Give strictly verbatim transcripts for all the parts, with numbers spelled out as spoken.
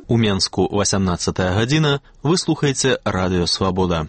У Менску васямнаццатая гадзіна, вы слухаеце Радыё Свабода.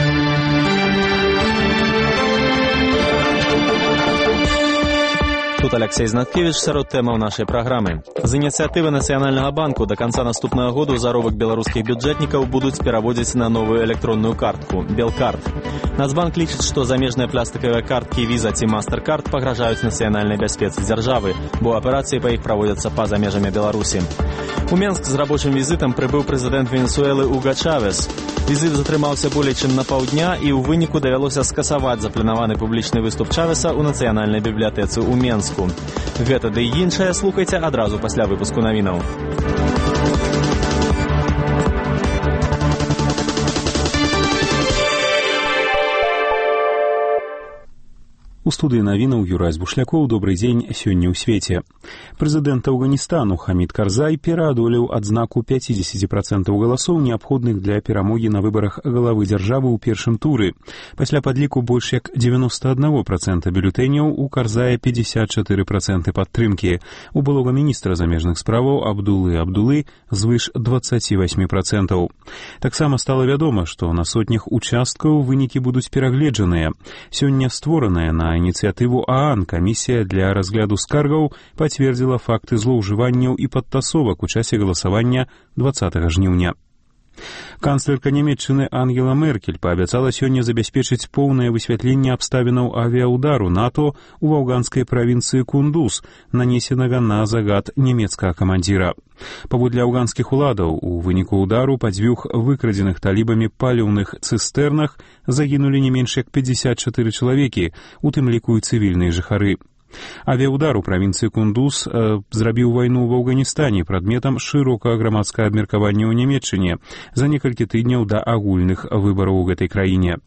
Тут Алексей Знаткевич сярод тэмаў нашай праграмы. З ініцыятывы Нацыянальнага банку да канца наступнага году заробак беларускіх бюджэтнікаў будуць пераводзіць на новую электронную картку – Белкарт. Нацбанк лічыць, што замежныя пластыкавыя карткі Visa ці Mastercard пагражаюць нацыянальнай бяспецы дзяржавы, бо аперацыі па іх праводзяцца па-за межамі Беларусі. У Менск з рабочым візітам прыбыў прэзідэнт Венесуэлы Уго Чавес. Візіт затрымаўся болей чым на паўдня, і ў выніку давялося скасаваць запланаваны публічны выступ Чавеса ў нацыянальнай бібліятэцы ў Менску. Гэта ды і іншае слухайце адразу пасля выпуску навінаў. У студыі навінаў Юрась Бушлякоў. Добрый дзень сёння ў свеце. Прэзідэнт Афганістану Хамід Карзай пераадолеў адзнаку пяцьдзесят працэнтаў галасоў, неабходных для перамогі на выбарах галавы дзяржавы ў першым туры. Пасля падліку больш як дзевяносто один процент бюлетэняў у Карзая пятьдесят четыре проценты падтрымкі. У былога міністра замежных справаў Абдулы Абдулы звыш двадцать восемь процентаў. Таксама стала вядома, што на сотнях участкаў вынікі будуць перагледжаныя. Сёння створаная на ініцыятыву ААН камісія для разгляду скаргаў пацвердзіла факты злоўжыванняў і падтасовак у часе галасавання двадцатага жніўня. Канцлерка Нямецчыны Ангела Меркель паабяцала сёння забяспечыць поўнае высвятленне абставінаў авіяудару НАТО ў афганскай правінцыі Кундуз, нанесенага на загад нямецкага камандзіра. Паводле афганскіх уладаў, у выніку удару па дзвюх выкрадзеных талібамі паліўных цыстэрнах загінулі не менш як пятьдесят четыре чалавекі, у тым ліку і цывільныя жыхары. Авіаудар у правінцыі Кундуз э, зрабіў вайну в Афганістане прадметам шырокага грамадскага абмеркавання ў Нямецчыне за некалькі тыдняў да агульных выбараў у гэтай краіне.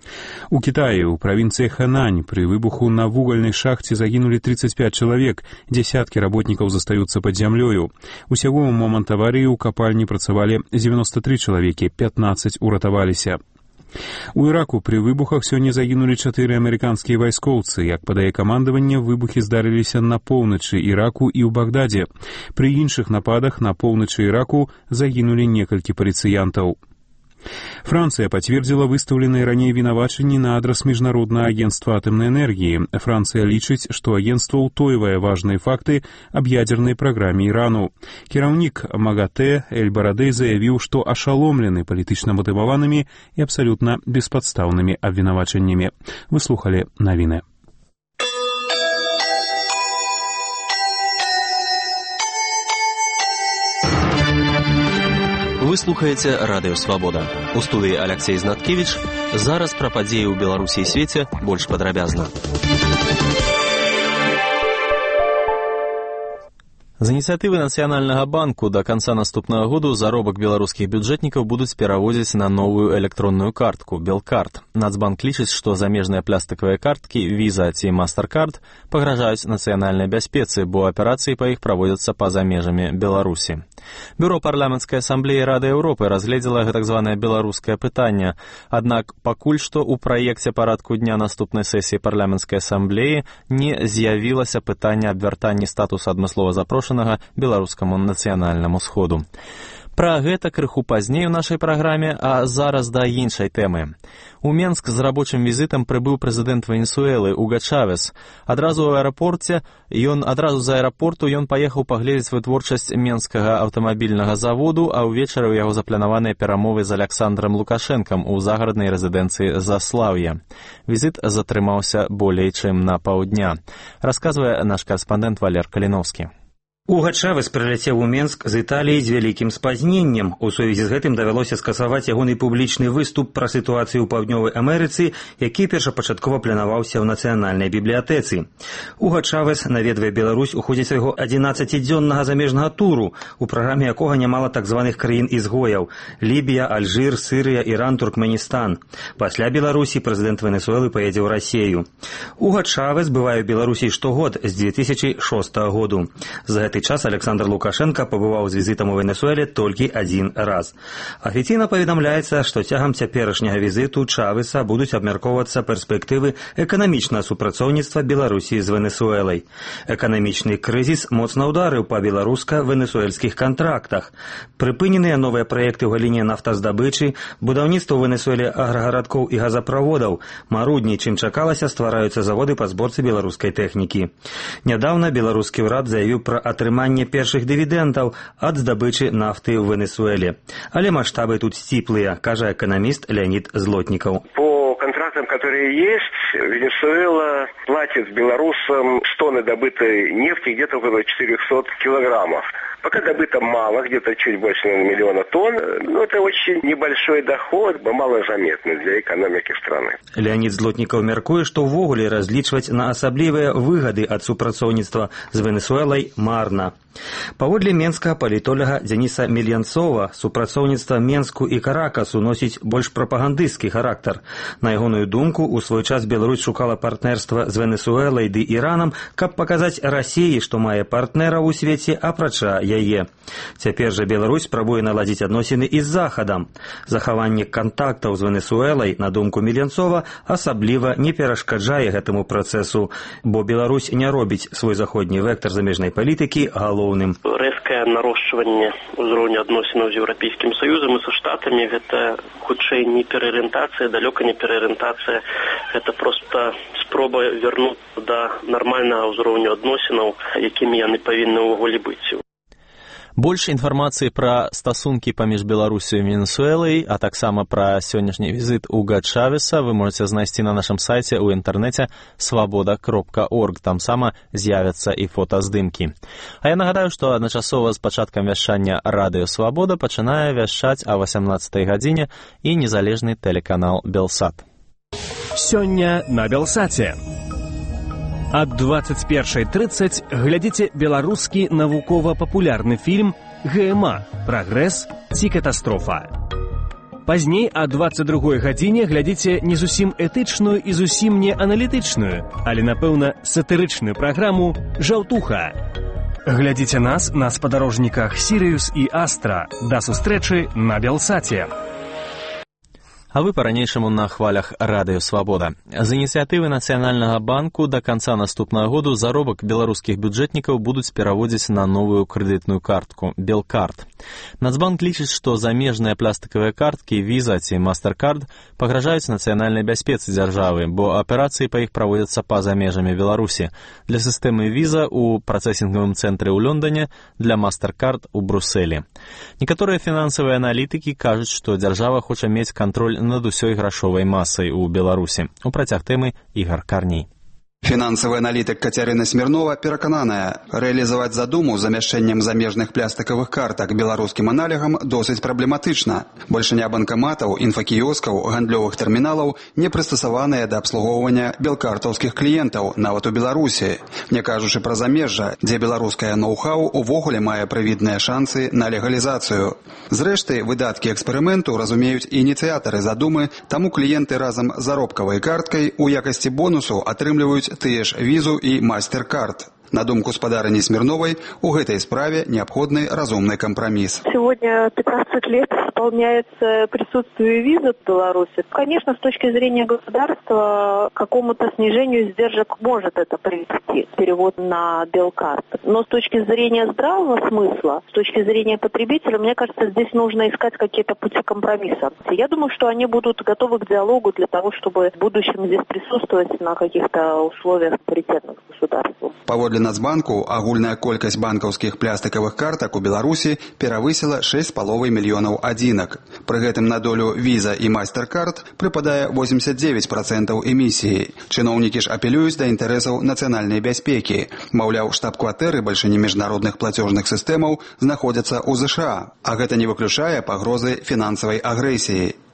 У Кітаі, у правінцыі Хэнань, пры выбуху на вугальнай шахце загінулі тридцать пять чалавек, дзясяткі работнікаў застаюцца пад зямлёю. Усяго ў момант аварыі ў капальні працавалі девяносто три чалавекі, пятнадцать уратаваліся. У Іраку пры выбухах сёння загінулі чатыры амерыканскія вайскоўцы. Як падае камандаванне, выбухі здарыліся на поўначы Іраку і ў Багдадзе. Пры іншых нападах на поўначы Іраку загінулі некалькі паліцыянтаў. Францыя пацвердзіла выстаўленыя раней вінавачанні на адрас Міжнароднага агенцтва атамнай энергіі. Францыя лічыць, што агенцтва ўтойвае важныя факты аб ядзернай праграме Ірану. Кіраўнік МАГАТЭ Эль Барадэй заявіў, што ашаломлены палітычна матываванымі і абсалютна беспадстаўнымі абвінавачаннямі. Вы слухалі навіны. Вы слухаеце Радыё Свабода. У студыі Алексей Знаткевич. Зараз пра падзеі ў Беларусі і свеце больш падрабязна. З ініцыятывы Нацыянальнага банку да канца наступнага году заробак беларускіх бюджэтнікаў будуць пераводзіць на новую электронную картку – Белкарт. Нацбанк лічыць, што замежныя пластыкавыя карткі Visa ці Mastercard пагражаюць нацыянальнай бяспецы, бо аперацыі па іх праводзяцца па-за межамі Беларусі. Бюро парламенцкай асамблеі Рады Еўропы разгледзела гэтак званае беларускае пытанне, аднак пакуль што ў праекце парадку дня наступнай сесіі парламенцкай асамблеі не з'явілася пытанне аб вяртанні статуса адмыслова запрошанага беларускаму нацыянальнаму сходу. Пра гэта крыху пазней у нашай праграме, а зараз да іншай тэмы. У Менск з рабочым візітам прыбыў прэзідэнт Венесуэлы Уго Чавес. Адразу ў аэрапорце, ён адразу з аэрапорту ён паехаў паглядзець вытворчасць менскага аўтамабільнага заводу, а ўвечары ў яго запланаваныя перамовы з Аляксандрам Лукашэнкам у загараднай рэзідэнцыі Заслаўе. Візіт затрымаўся болей чым на паўдня. Расказвае наш карэспандэнт Валер Каліновскі. Уго Чавес прыляцеў у Менск з Італіі з вялікім спазненнем. У сувязі з гэтым давялося скасаваць ягоны публічны выступ пра сітуацыю ў Паўднёвай Амерыцы, які першапачаткова планаваўся ў нацыянальнай бібліятэцы. Уго Чавес наведвае Беларусь у ходзе свайго адзінаццацідзённага замежнага туру, у праграме якога нямала так званых краін-ізгояў – Лібія, Альжыр, Сырыя, Іран, Туркменістан. Пасля Беларусі прэзідэнт Венесуэлы паедзе ў Расею. Уго Чавес бывае ў Беларусі штогод з две тысячи шостага году. За гэты гэты час Александр Лукашенко пабываў з візітам у Венесуэле толькі адзін раз. Афіцыйна паведамляецца, што цягам цяперашняга візіту Чавеса будуць абмяркоўвацца перспектывы эканамічнага супрацоўніцтва Беларусі з Венесуэлай. Эканамічны крызіс моцна ўдарыў па беларуска-венесуэльскіх кантрактах. Прыпыненыя новыя праекты ў галіне нафтаздабычы, будаўніцтва ў Венесуэле аграгарадкоў і газаправодаў, марудней, чым чакалася, ствараюцца заводы па зборцы беларускай тэхнікі. Нядаўна беларускі ўрад заявіў пра атрыманне першых дывідэнтаў ад здабычы нафты ў Венесуэле. Але маштабы тут сціплыя, кажа эканаміст Леонид Злотников. По контрактам, которые есть, Венесуэла платит белорусам с тонны добытой нефти где-то около четырехсот килограммов. Пока добыто мало, где-то чуть больше наверное, миллиона тонн, но это очень небольшой доход, малозаметный для экономики страны. Леонид Злотников мяркуе, што ўвогуле разлічваць на асаблівыя выгады ад супрацоўніцтва з Венесуэлай марна. Паводле менскага палітолага Дзяніса Мельянцова, супрацоўніцтва Менску і Каракасу носіць больш прапагандысцкі характар. На ягоную думку, у свой час Беларусь шукала партнерства з Венесуэлай ды Іранам, каб паказаць Расіі, што мае партнераў у свеце, апрача яе. Цяпер жа Беларусь спрабуе наладзіць адносіны і з Захадам. Захаванне кантактаў з Венесуэлай, на думку Мельянцова, асабліва не перашкаджае гэтаму працэсу, бо Беларусь не робіць свой заходні вектар замежнай палітыкі галоўным. Рэзкае нарошчванне ўзроўню адносінаў з Еўрапейскім Саюзам і са Штатамі — гэта хутчэй не пераарыентацыя, далёка не пераарыентацыя, гэта проста спроба вярнуцца да нармальнага ўзроўню адносінаў, якімі яны павінны ўвогуле быць. Больш інфармацыі пра стасункі паміж Беларусю і Венесуэлай, а таксама пра сённяшні візіт Уга Чавеса вы можаце знайсці на нашым сайце ў інтэрнэце свабода кропка орг. Там сама з'явяцца і фотаздымкі. А я нагадаю, што адначасова з пачаткам вяшчання Радыё Свабода пачынае вяшчаць о васямнаццатай гадзіне і незалежны тэлеканал Белсат. Сёння на Белсаце. Ад двадцать першай тридцать глядзіце беларускі навукова-папулярны фільм «ГМА. Прагрэс ці катастрофа». Пазней о двадцать другой гадзіне глядзіце не зусім этычную і зусім не аналітычную, але, напэўна, сатырычную праграму «Жаўтуха». Глядзіце нас на спадарожніках «Сірыюс» і «Астра». Да сустрэчы на Белсаце. А вы па-ранейшаму на хвалях Радыё Свабода. З ініцыятывы Нацыянальнага банку да канца наступнага году заробак беларускіх бюджэтнікаў будуць пераводзіць на новую крэдытную картку «Белкарт». Нацбанк лічыць, што замежныя пластыкавыя карткі «Віза» ці «Мастеркард» пагражаюць нацыянальнай бяспецы дзяржавы, бо аперацыі па іх праводзяцца па-за межамі Беларусі. Для сістэмы «Віза» у працэсінгавым цэнтры ў Лондоне, для «Мастеркард» у Брусэлі. Некаторыя фінансавыя аналітыкі кажуць, што дзяржава хоча мець кантроль над усёй грашовай масай у Беларусі. У працяг тэмы Ігар Карней. Фінансавы аналітык Кацярына Смірнова перакананая, рэалізаваць задуму з замяшчэннем замежных пластыкавых картак беларускім аналігам досыць праблематычна. Большыня банкаматаў, інфакіёскаў, гандлёвых тэрміналаў не прыстасаваныя да абслугоўвання белкартаўскіх кліентаў, нават у Беларусі. Не кажучы пра замежжа, дзе беларускае ноу-хау увогуле мае прывідныя шансы на легалізацыю. Зрэшты, выдаткі эксперыменту разумеюць ініцыятары задумы, таму кліенты разам з заробкавай карткай у якасці бонусу атрымліваюць тыя ж «Візу» і «Мастеркард». На думку спадарыні Смирновой, у этой справе необходный разумный компромисс. Сегодня пятнадцать лет исполняется присутствие визы в Беларуси. Конечно, с точки зрения государства, к какому-то снижению издержек может это привести, перевод на Белкарт. Но с точки зрения здравого смысла, с точки зрения потребителя, мне кажется, здесь нужно искать какие-то пути компромисса. Я думаю, что они будут готовы к диалогу для того, чтобы в будущем здесь присутствовать на каких-то условиях паритетных с государством. Паводле Нацбанку агульная колькасць банкаўскіх пластыкавых картак у Беларусі перавысіла шэсць з паловай мільёнаў адзінак. Пры гэтым на долю «Віза» і «Мастеркард» прыпадае восемьдесят девять процентов эмісіі. Чыноўнікі ж апелююць да інтарэсаў нацыянальнай бяспекі. Маўляў, штаб-кватэры бальшыні міжнародных плацёжных сістэмаў знаходзяцца ў ЗША, а гэта не выключае пагрозы фінансавай агрэсіі.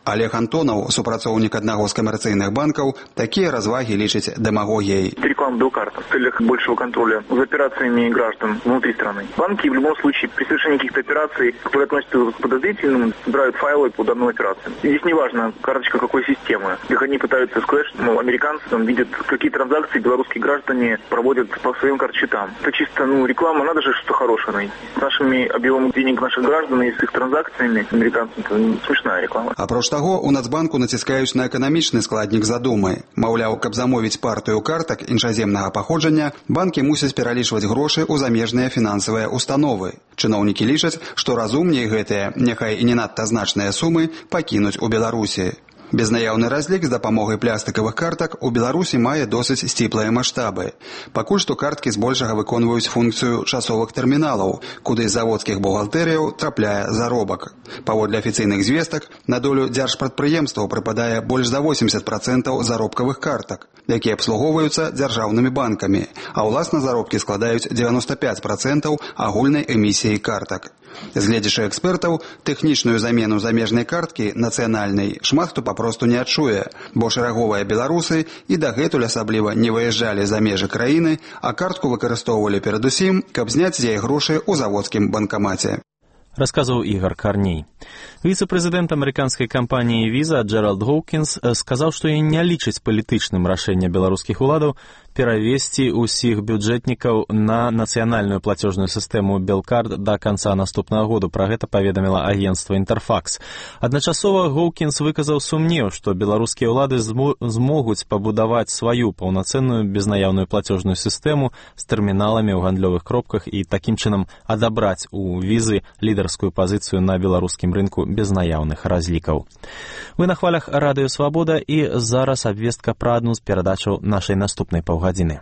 Олег Антонов, супрацоўнік аднаго з камерцыйных банкаў, такія развагі лічыць дэмагогіяй. Реклама Белкарта в целях большего контроля за операциями граждан внутри страны. Банки в любом случае при совершении каких-то операций, которые относятся к подозрительным, собирают файлы по данной операции. Здесь не важно, карточка какой системы. Их они пытаются сказать, что ну, американцы там видят, какие транзакции белорусские граждане проводят по своим картсчетам. Это чисто ну, реклама, надо же что-то хорошее найти. С нашими объемами денег наших граждан и с их транзакциями американцам это ну, смешная реклама. Апроч таго, у Нацбанку націскаюць на эканамічны складнік задумы. Маўляў, каб замовіць партыю картак іншаземнага паходжання, банкі мусяць пералічваць грошы ў замежныя фінансавыя установы. Чыноўнікі лічаць, што разумней гэтыя, няхай і не надта значныя сумы, пакінуць у Беларусі. Безнаяўны разлік з дапамогай пластыкавых картак у Беларусі мае досыць сціплыя маштабы. Пакуль што карткі збольшага выконваюць функцыю часовых тэрміналаў, куды з заводскіх бухгалтэрыяў трапляе заробак. Паводле афіцыйных звестак, на долю дзяржпрадпрыемстваў прыпадае больш за восемьдесят процентов заробкавых картак, якія абслугоўваюцца дзяржаўнымі банкамі, а ўласна заробкі складаюць девяносто пять процентов агульнай эмісіі картак. Згледзячы экспертаў, тэхнічную замену замежнай карткі нацыянальнай шмат хто папросту не адчуе, бо шэраговыя беларусы і дагэтуль асабліва не выязджалі за межы краіны, а картку выкарыстоўвалі перадусім, каб зняць з яе грошы ў заводскім банкамаце. Рассказывал Игорь Корней. Віцэ-прэзідэнт амерыканскай кампаніі Visa Джеральд Гоўкінс сказаў, што і не лічыць палітычным рашэнне беларускіх уладаў перавесці ўсіх бюджэтнікаў на нацыянальную платежную сістэму Белкарт да канца наступнага году. Пра гэта паведаміла агенцтва Інтэрфакс. Адначасова Гоўкінс выказаў сумнеў, што беларускія ўлады змогуць пабудаваць сваю паўнацэнную безнаяўную платежную сістэму з тэрміналамі ў гандлёвых кропках і такім чынам адабраць у Візы лідарскую пазіцыю на беларускім рынку без наяўных разлікаў. Вы на хвалях Радыё Свабода і зараз абвестка пра адну з перадачаў нашай наступнай паўгадзіны.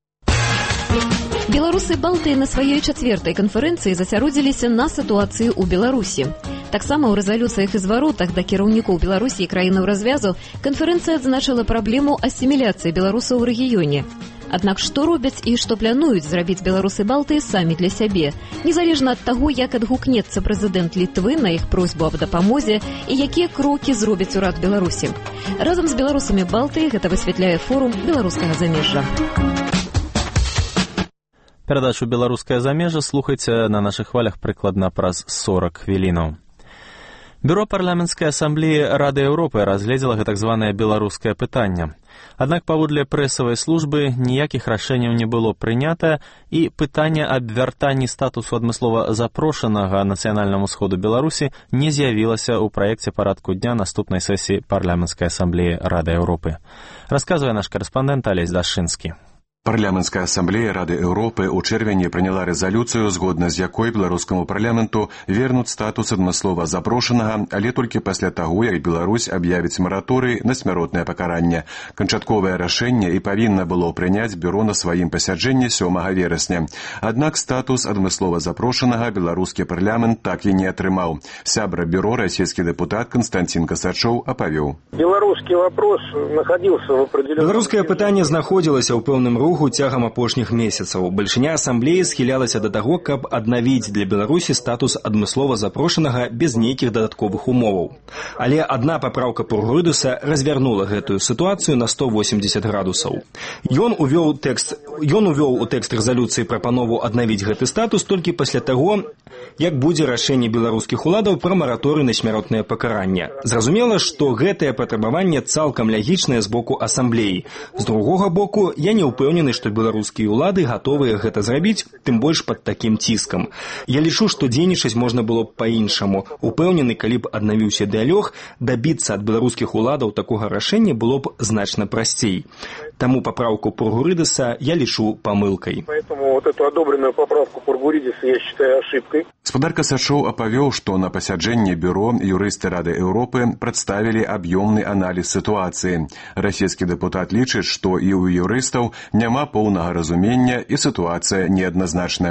Беларусы Балтыі на сваёй чацвёртай канферэнцыі засяродзіліся на сітуацыі ў Беларусі. Таксама ў рэзалюцыях і зваротах да кіраўнікоў Беларусі і краінаў развязу канферэнцыя адзначыла праблему асіміляцыі беларусаў у рэгіёне. Аднак што робяць і што плануюць зрабіць беларусы Балтыі самі для сябе, незалежна ад таго, як адгукнецца прэзідэнт Літвы на іх просьбу аб дапамозе і якія крокі зробіць урад Беларусі. Разам з беларусамі Балтыі гэта высвятляе форум беларускага замежжа. Перадачу «Беларускае замежжа» слухайце на нашых хвалях прыкладна праз сорок хвілінаў. Бюро парламенцкай асамблеі Рады Еўропы разгледзела гэтак званае беларускае пытанне. Аднак паводле прэсавай службы ніякіх рашэнняў не было прынята і пытанне аб вяртанні статусу адмыслова запрошанага нацыянальнаму сходу Беларусі не з'явілася ў праекце парадку дня наступнай сесіі парламенцкай асамблеі Рады Еўропы. Расказвае наш карэспандэнт Алесь Дашынскі. Парламенцкая ассамблея Рады Еўропы ў чэрвені прыняла рэзалюцыю, згодна з якой беларускаму парламенту вернуць статус адмыслова запрошанага, але толькі пасля таго, як Беларусь аб'явіць мараторый на смяротнае пакаранне. Канчатковае рашэнне і павінна было прыняць бюро на сваім пасяджэнні сёмага верасня. Аднак статус адмыслова запрошанага беларускі парламент так і не атрымаў. Сябра бюро расійскі дэпутат Константин Касачоў апавёў. Беларускі вопрос находился в определенном... Беларускае пытанне знаходзілася ў пэўным руху цягам апошніх месяцаў. Бальшыня асамблеі схілялася да таго, каб аднавіць для Беларусі статус адмыслова запрошанага без нейкіх дадатковых умоваў. Але адна папраўка Пургрыдуса развярнула гэтую сітуацыю на сто восемьдесят градусаў. Ён увёў тэкст, ён увёў у тэкст рэзалюцыі прапанову аднавіць гэты статус толькі пасля таго, як будзе рашэнне беларускіх уладаў пра мараторый на смяротнае пакаранне. Зразумела, што гэтае патрабаванне цалкам лягічнае з боку асамблеі. З другога боку, я не ўпэўнены, што беларускія ўлады гатовыя гэта зрабіць, тым больш пад такім ціскам. Я лічу, што дзейнічаць можна было б па-іншаму. Упэўнены, калі б аднавіўся дыялог, дабіцца ад беларускіх уладаў такога рашэння было б значна прасцей. Таму папраўку Пургуридеса я лічу памылкай. Поэтому вот эту одобренную поправку Пургуридеса я считаю ошибкой. Гаспадар Касачоў апавёў, што на пасяджэнні бюро юрысты Рады Еўропы прадставілі аб'ёмны аналіз сітуацыі. Расійскі дэпутат лічыць, што і ў юрыстаў няма поўнага разумення і сітуацыя неадназначная.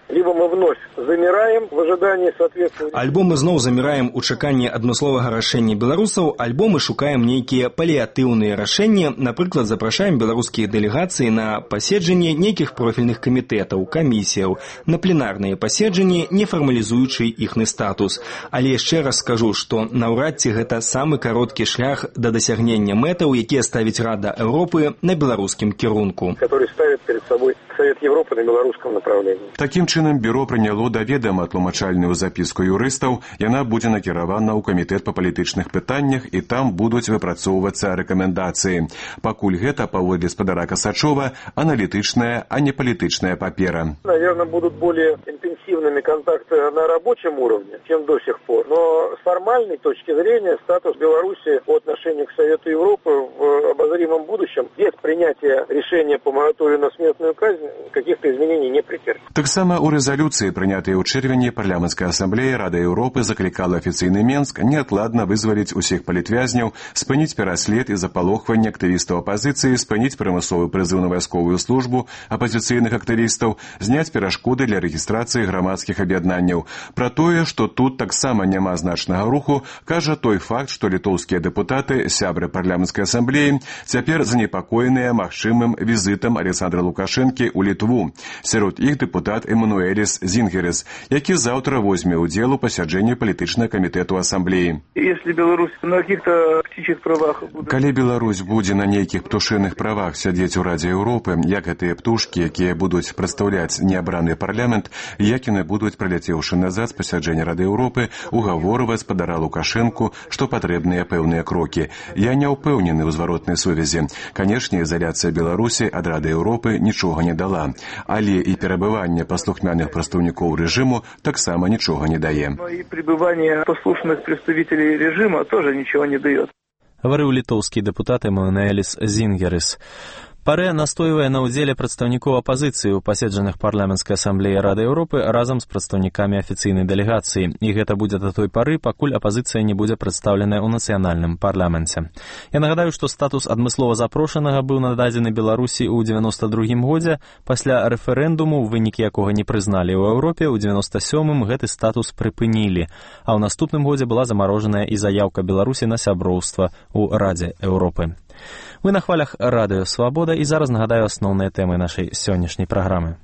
Либо мы вновь замираем в ожидании соответствия... Альбо мы зноў замираем у чаканні адмысловага рашэння беларусаў, альбо мы шукаем нейкія паліатыўныя рашэнні, напрыклад, запрашаем беларускія дэлегацыі на паседжанне нейкіх профільных камітэтаў, камісіяў, на пленарныя паседжанні, не фармалізуючы іхны статус. Але яшчэ раз скажу, што наўрад ці гэта самы кароткі шлях да дасягнення мэтаў, якія ставіць Рада Еўропы на беларускім кірунку. Который ставит перед собой Совет Европы на белорусском направлении. Таким чынам, бюро прыняло да ведама тлумачальную запіску юрыстаў, яна будзе накіравана ў камітэт па палітычных пытаннях і там будуць выпрацоўвацца рэкамендацыі. Пакуль гэта, паводле спадара Касачова, аналітычная, а не палітычная папера. Наверное, будут более интенсивными контакты на рабочем уровне, чем до сих пор. Но с формальной точки зрения статус Беларуси по отношению к Совету Европы в обозримом будущем без принятия решения по мораторию на смертную казнь каких-то изменений не претерпит. Таксама у рэзалюцыі, прынятай у чэрвені, парламенцкая асамблея Рады Еўропы заклікала афіцыйны Менск неадкладна вызваліць усіх палітвязняў, спыніць пераслед і запалохванне актывістаў апазіцыі, спыніць прымусовы прызыў на вайсковую службу апазіцыйных актывістаў, зняць перашкоды для рэгістрацыі грамадскіх аб'яднанняў. Пра тое, што тут таксама няма значнага руху, кажа той факт, што літоўскія дэпутаты, сябры парламенцкай асамблеі, цяпер занепакоеныя магчымым візітам Александра Лукашэнкі ў Літву. Сярод іх дэпутат Эммануэліс Зінгерес, які заўтра возьме ўдзел у пасяджэнні палітычнага камітэту асамблеі. Если Беларусь на каких-то птичьих правах... Калі Беларусь будзе на нейкіх птушыных правах сядзець у Радзе Еўропы, як гэтыя птушкі, якія будуць прадстаўляць неабраны парламент, як яны будуць, праляцеўшы назад з пасяджэння Рады Еўропы, угаворваць спадара Лукашэнку, што патрэбныя пэўныя крокі. Я не ўпэўнены ў зваротнай сувязі. Канешне, изоляцыя Беларусі ад Рады Еўропы нічога не дала, але і перабыванне паслухмяных прадстаўнікоў рэжыму таксама нічога не дае. Но и пребывание послушных представителей режима тоже ничего не дает. Говорил литовский депутат Эммануэліс Зінгерес. Паре настойвае на ўдзеле прадстаўнікоў апазіцыі ў паседжаннях парламенцкай асамблеі Рады Еўропы разам з прадстаўнікамі афіцыйнай дэлегацыі. І гэта будзе да той пары, пакуль апазіцыя не будзе прадстаўленая ў нацыянальным парламенце. Я нагадаю, што статус адмыслова запрошанага быў нададзены Беларусі ў дзевяноста другім годзе, пасля рэферэндуму, вынікі якога не прызналі ў Еўропе, ў дзевяноста сёмым гэты статус прыпынілі, а ў наступным годзе была замарожаная і заяўка Беларусі на сяброўства ў Радзе Еўропы. Вы на хвалях Радыё Свабода, і зараз нагадаю асноўныя тэмы нашай сённяшняй праграмы.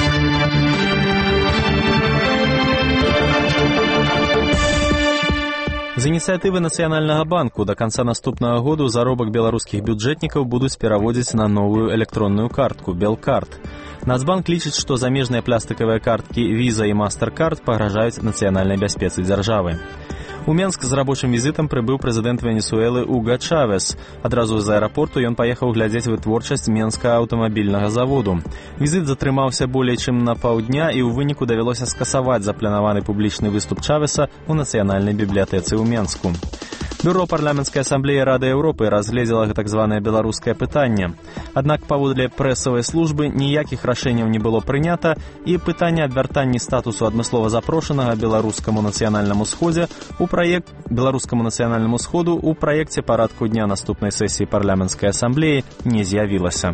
З ініцыятывы Нацыянальнага банку да канца наступнага году заробак беларускіх бюджэтнікаў будуць пераводзіць на новую электронную картку «Белкарт». Нацбанк лічыць, што замежныя пластыкавыя карткі «Віза» і «Мастеркард» пагражаюць нацыянальнай бяспецы дзяржавы. У Менск з рабочым візітам прыбыў прэзідэнт Венесуэлы Уга Чавес. Адразу з аэрапорту ён паехаў глядзець вытворчасць Менскага аўтамабільнага заводу. Візіт затрымаўся болей чым на паўдня, і ў выніку давялося скасаваць запланаваны публічны выступ Чавеса ў нацыянальнай бібліятэцы ў Менску. Бюро парламенцкай асамблеі Рады Еўропы разгледзела так званае беларускае пытанне. Аднак паводле прэсавай службы ніякіх рашэнняў не было прынята, і пытанне аб вяртанні статусу адмыслова запрошанага беларускаму нацыянальнаму сходзе у праект беларускаму нацыянальнаму сходу ў праекце парадку дня наступнай сесіі парламенцкай асамблеі не з'явілася.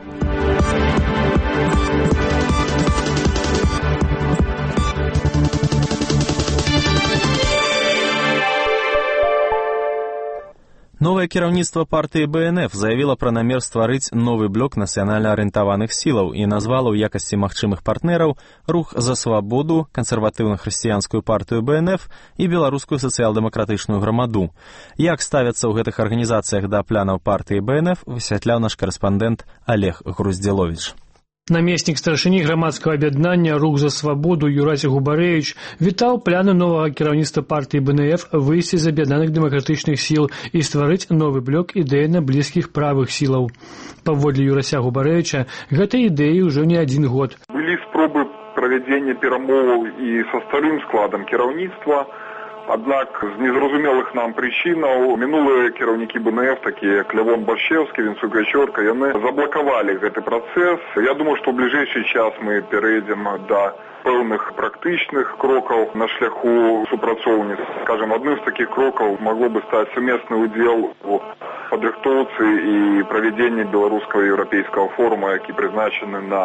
Новае кіраўніцтва партыі Бэ Эн Эф заявіла пра намер стварыць новы блок нацыянальна арыентаваных сілаў і назвала ў якасці магчымых партнераў рух за свабоду, кансерватыўна-хрысціянскую партыю Бэ Эн Эф і беларускую сацыял-дэмакратычную грамаду. Як ставяцца ў гэтых арганізацыях да планаў партыі Бэ Эн Эф, высвятляў наш карэспандэнт Олег Груздзіловіч. Намеснік старшыні грамадскага аб'яднання «Рух за свабоду» Юрась Губарэвіч вітаў пляны новага кіраўніцтва партыі Бэ Эн Эф выйсці з аб'яднаных дэмакратычных сіл і стварыць новы блок ідэйна блізкіх правых сілаў. Паводле Юрася Губарэвіча, гэтай ідэі ўжо не адзін год. Былі спробы правядзення перамоваў і са старым складам кіраўніцтва, аднак з незразумелых нам прычынаў мінулыя кіраўнікі Бэ Эн Эф, такія як Лявон Башчэўскі, Вінцук Гачорка, яны заблакавалі гэты працэс. Я думаю, што ў бліжэйшы час мы перейдзем да пэўных практычных крокаў на шляху супрацоўніцтва. Скажем, адным з такіх крокаў магло бы стаць сумесны ўдзел у падрыхтоўцы і правядзенні беларускага еўрапейскага форума, які прызначаны на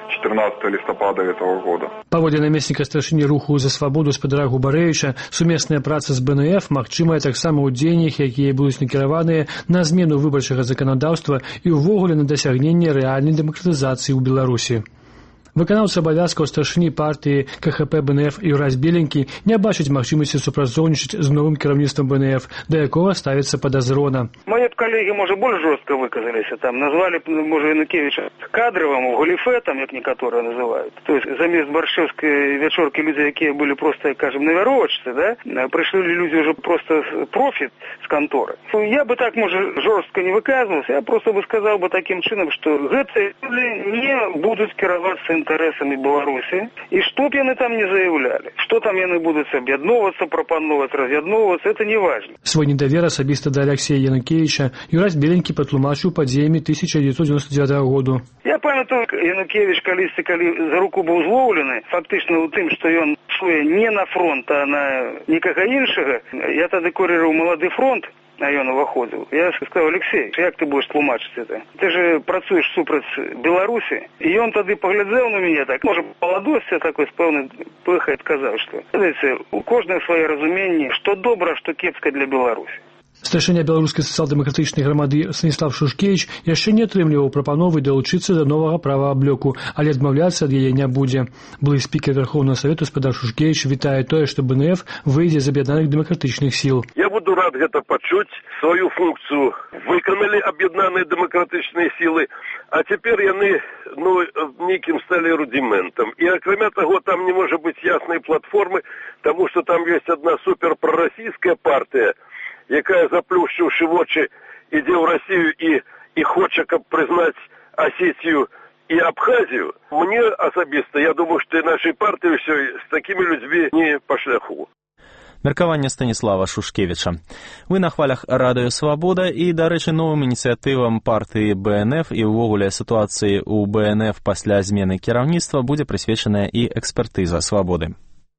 четырнадцатого листопада этого года. Паводле намесніка старшыні руху за свабоду спадара Губарэвіча, сумесная праца з Бэ Эн Эф магчымая таксама ў дзеяннях, якія будуць накіраваныя на змену выбарчага заканадаўства і ўвогуле на дасягненне рэальнай дэмакратызацыі ў Беларусі. Выканаўца абавязкаў старшыні партыі Ка Ха Пэ Бэ Эн Эф Юрась Беленькі не бачыць магчымасці супрацоўнічаць з новым кіраўніцтвам Бэ Эн Эф, да якога ставіцца падазрона. Мои коллеги, может, больше жестко выказались, там, назвали, может, Янукевича кадровым, галифетом, как некоторые называют. То есть, замест борщевской вечерки люди, которые были просто, скажем, наверовочцы, да, пришли люди уже просто профит с конторы. Я бы так, может, жестко не выказывался, я просто бы сказал бы таким чином, что эти люди не будут кироваться интересами Беларуси, и что бы они там не заявляли, что там они будут объединоваться, пропановать, разъединоваться, это не важно. Свой недовер особисто до Алексея Янукевича Юрась Беленькі патлумачыў падзеямі тысяча девятьсот девяносто девятого году. Я памятаю, Янукевич, калісьці, калі за руку быў злоўлены, фактычна ў тым, што ён шле не на фронт, а на некага іншага. Я тады курировал «Молодый фронт», а ён уваходзіў. Я сказаў: Алексей, як ты будешь тлумачыць это? Ты же працуеш супраць Беларусі. І ён тады паглядзеў на мяне так, можа, па маладосці такой з пэўнай пыхай адказаў, што, ведаеце, у кожнае сваё разуменне, што добра, што кепска для Беларусі. Старшыня беларускай сацыял-дэмакратычнай грамады Станіслав Шушкевіч яшчэ не атрымліваў прапановы далучыцца да новага правааблёку, але адмаўляцца ад яе не будзе. Былы спікер Верховного Совету спадар Шушкевіч вітае тое, што Бэ Эн Эф выйдзе з аб'яднаных дэмакратычных сіл. Я буду рад гэта пачуць. Сваю функцыю выканалі аб'яднаныя дэмакратычныя сілы, а цяпер яны, ну, нейкім сталі рудыментам. І акрамя таго, там не можа быць яснай платформы, таму што там ёсць адна суперпрарасійская партыя, якая, заплюшчыўшы вочы, ідзе ў Расію і, і хоча, каб прызнаць Асетію і Абхазію. Мне асабіста, я думаю, што і нашай партыі ўсё з такімі людзьмі не па шляху. Меркаванне Станіслава Шушкевіча. Вы на хвалях Радыё Свабода і, дарэчы, новым ініцыятывам партыі Бэ Эн Эф і ўвогуле сітуацыі ў Бэ Эн Эф пасля змены кіраўніцтва будзе прысвечаная і экспертыза свабоды.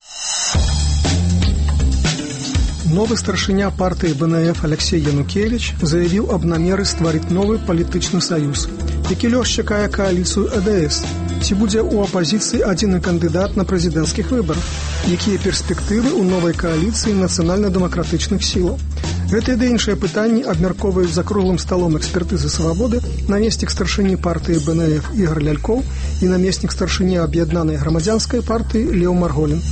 Новы старшыня партыі Бэ Эн Эф Алексей Янукевич заявіў аб намеры стварыць новы палітычны саюз, які лёс чакае кааліцыю Э Дэ Эс. Ці будзе ў апазіцыі адзіны кандыдат на прэзідэнцкіх выбарах? Якія перспектывы ў новай кааліцыі нацыянальна-дэмакратычных сілаў? Гэтыя ды іншыя пытанні абмяркоўваюць за круглым сталом экспертызы свабоды намеснік старшыні партыі Бэ Эн Эф Ігор Лялькоў і намеснік старшыні аб'яднанай грамадзянскай партыі Леў Марголін.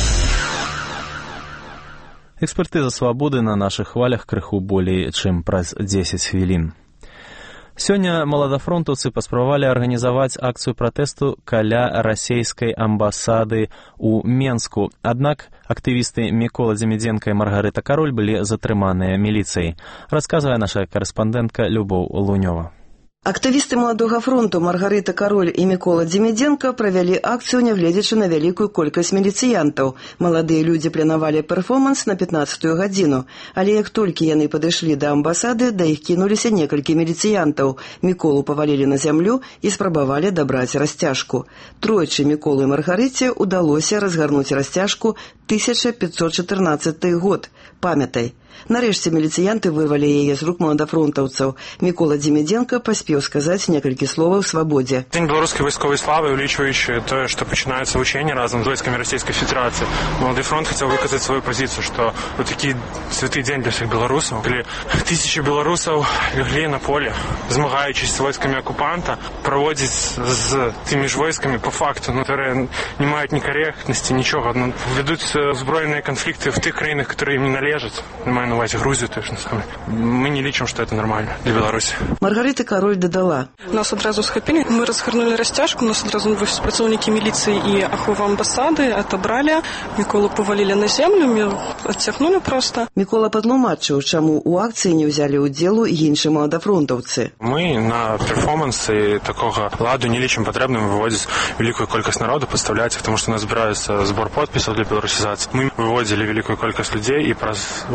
Экспертыза свабоды на нашых хвалях крыху болей, чым праз дзесяць хвілін. Сёння маладафронтаўцы паспрабавалі арганізаваць акцыю пратэсту каля расейскай амбасады ў Менску. Аднак актывісты Мікола Дземідзенка і Маргарыта Кароль былі затрыманыя міліцыяй. Расказвае наша карэспандэнтка Любоў Лунёва. Актывісты Маладога фронту Маргарыта Кароль і Мікола Дземідзенка правялі акцыю, нягледзячы на вялікую колькасць міліцыянтаў. Маладыя людзі планавалі перформанс на пятнаццатую гадзіну, але як толькі яны падышлі да амбасады, да іх кінуліся некалькі міліцыянтаў. Міколу павалілі на зямлю і спрабавалі дабраць расцяжку. Тройчы Міколу і Маргарыце ўдалося разгарнуць расцяжку тысяча пятьсот чатырнаццаты год. Памятай. Нарэшце міліцыянты вырвалі яе з рук маладафронтаўцаў. Мікола Дземідзенка паспеў сказаць некалькі словаў свабодзе. Дзень беларускай вайсковай славы, улічваючы тое, што пачынаюцца вучэнні разам з войскамі Расійскай Федэрацыі. Малады фронт хацеў выказаць сваю пазіцыю, што ў такі святы дзень для всіх беларусаў, калі тысячы беларусаў ляглі на поле, змагаючись з войскамі акупанта, праводзіць з тымі ж войскамі по факту, которые не маюць ні корректнасці, нічога, ведуць збройныя канфлікты в тых краінах, которые им не належаць. На увазе Грузию, то есть, на самом деле. Мы не лічым, что это нормально для Беларуси. Маргарита Кароль додала. Нас одразу схапили, мы разгорнули растяжку, нас одразу спецовники милиции и охова амбассады отобрали, Миколу повалили на землю, оттягнули просто. Микола падлумачыў, чаму у акцыі не ўзялі ўдзелу іншыя маладафронтаўцы. Мы на перформансы такого ладу не лічым патрэбным выводзіць великую колькасць народу, подставлять, потому что у нас збираецца збор подпісаў для беларусізацыі. Мы выводзілі великую колькасць людзей і праз ужо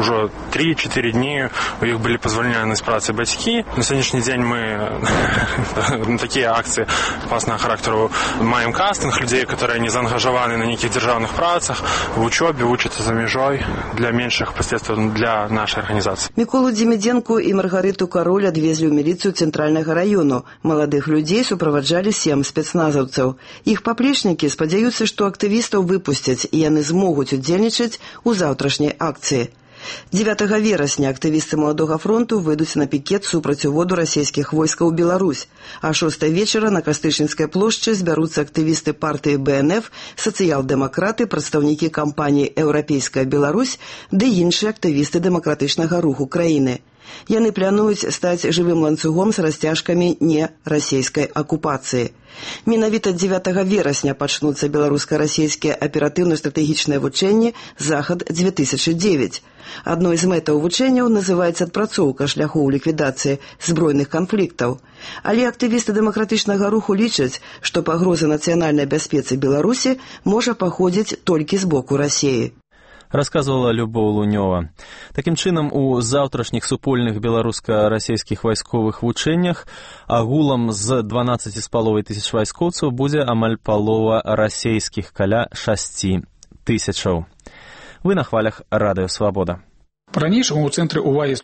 три-четыре дні у іх былі пазвальнены з працы бацькі. На сённяшні дзень мы на такія акцыі класнага характару маем кастынг людзей, которые не заангажаваны на нейкіх дзяржаўных працах, в учобе, вучацца за мяжой для меншых паследстваў для нашай арганізацыі. Міколу Дзімідзенку і Маргарыту Кароль адвезлі ў міліцыю цэнтральнага раёну. Маладых людзей суправаджалі сем спецназаўцаў. Іх паплечнікі спадзяюцца, што актывістаў выпусцяць і яны змогуць удзельнічаць у заўтрашняй акцыі. дзевятага верасня актывісты Маладога фронту выйдуць на пікет супраць уводу расійскіх войскаў у Беларусь, а шостага вечара на Кастычынскай плошчы збяруцца актывісты партыі бэ эн эф, сацыял-дэмакраты, прадстаўнікі кампаніі «Еўрапейская Беларусь» ды іншыя актывісты дэмакратычнага руху краіны. Яны плануюць стаць жывым ланцугом з расцяжкамі не расійскай акупацыі. Менавіта дзевятага верасня пачнуцца беларуска-расійскія аператыўна-стратэгічныя вучэнні «Захад-две тысячы девять». Адной з мэтаў вучэнняў называецца адпрацоўка шляхоў ліквідацыі збройных канфліктаў. Але актывісты дэмакратычнага руху лічаць, што пагроза нацыянальнай бяспецы Беларусі можа паходзіць толькі з боку Расіі. Расказвала Любоў Лунёва. Такім чынам, у заўтрашніх супольных беларуска-расійскіх вайсковых вучэннях агулам з дванаццаці з паловай тысяч вайскоўцаў будзе амаль палова расійскіх, каля шасці тысячаў. Вы на хвалях Радыё Свабода. Па-ранейшаму ў цэнтры увагі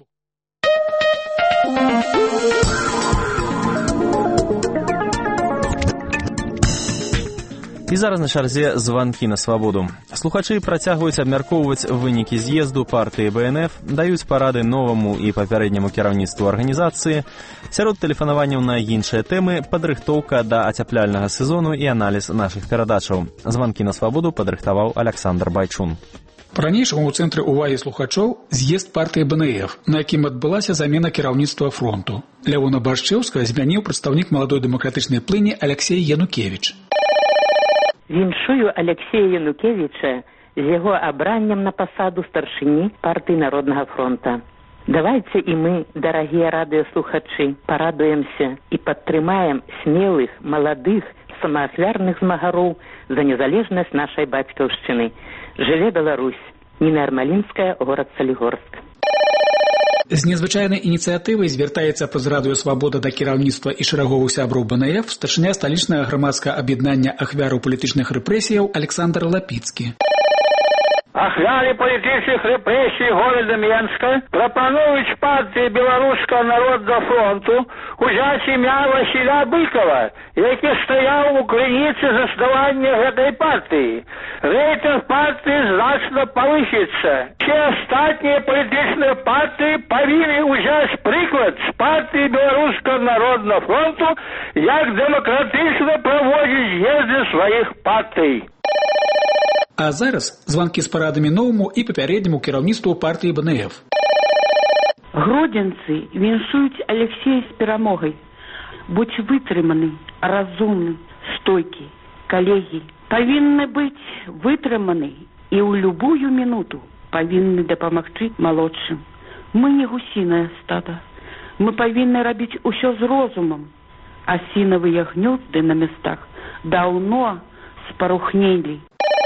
І зараз на чарзе званкі на свабоду. Слухачы працягваюць абмяркоўваць вынікі з'езду партыі бэ эн эф, даюць парады новаму і папярэдняму кіраўніцтву арганізацыі. Сярод тэлефанаванняў на іншыя тэмы падрыхтоўка да ацяпляльнага сезону і аналіз нашых перадачаў. Званкі на свабоду падрыхтаваў Александр Байчун. Па-ранейшаму ў цэнтры увагі слухачоў з'езд партыі бэ эн эф, на якім адбылася замена кіраўніцтва фронту. Лявона Баршчэўская змяніў прадстаўнік маладой дэмакратычнай плыні Алексей Янукевіч. Віншую Алексея Янукевіча з яго абраннем на пасаду старшыні партыі Народнага фронта. Давайце і мы, дарагія радыёслухачы, парадуемся і падтрымаем смелых, маладых, самаахвярных змагароў за незалежнасць нашай бацькаўшчыны. Жыве Беларусь! Ніна Армалінская, горад Салігорск. З незвычайнай ініцыятывай звяртаецца праз Радыё Свабода да кіраўніцтва і шэраговых сяброў бэ эн эф старшыня сталічнага грамадскага аб'яднання ахвяраў палітычных рэпрэсіяў Александр Лапіцкі. Ахвяры палітычных рэпрэсій горада Менска прапануюць партыі Беларускага народнага фронту узяць імя Васіля Быкова, які стаяў у крыніцы заснавання гэтай партыі. Рэйтынг партыі значна павысіцца. Все астатнія палітычныя партыі павінны ўзяць прыклад з партыі Беларускага народнага фронту, як дэмакратычна праводзіць з'езды сваіх партый. А зараз званкі з парадамі новаму і папярэдняму кіраўніцтву партыі бэ эн эф. Гродзенцы віншуюць Алексея з перамогай. Будь вытрыманы, разумны, стойкі. Калегі, павінны быць вытрыманы і ў любую мінуту павінны дапамагчы малодшым. Мы не гусінае стада. Мы павінны рабіць усё з розумам. Асінавыя гнёзды на местах даўно спарухнелі.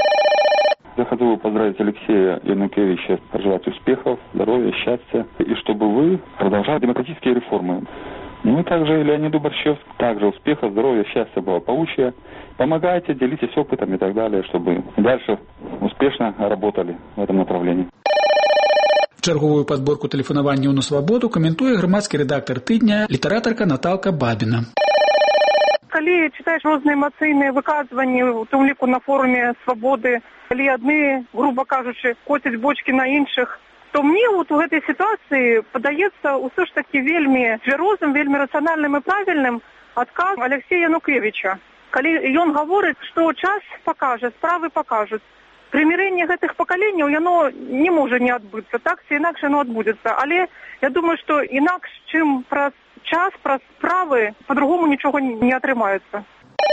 Я хотел бы поздравить Алексея Янукевича, пожелать успехов, здоровья, счастья, и чтобы вы продолжали демократические реформы. Ну и также Леониду Борщевскому, также успехов, здоровья, счастья, благополучия. Помогайте, делитесь опытом и так далее, чтобы дальше успешно работали в этом направлении. Чарговую подборку тэлефанаванняў на свабоду каментуе грамадскі рэдактар тыдня, літаратарка Наталка Бабіна. Калі читаешь розныя эмацыйныя выказванні, у тым ліку на форуме свабоды, калі адны, грубо кажучы, коцяць бочкі на іншых, то мне вот у гэтай сітуацыі падаецца ўсё ж такі вельмі цвярозым, вельмі рацыянальным і правільным адказ Алексея Янукевіча. Калі ён гаворыць, што час пакажа, справы пакажуць. Прымірэнне гэтых пакаленняў, яно не можа не адбыцца, так ці інакш яно адбудзецца. Але я думаю, што інакш, чым праз час, праз справы, по-другому нічога не атрымаецца.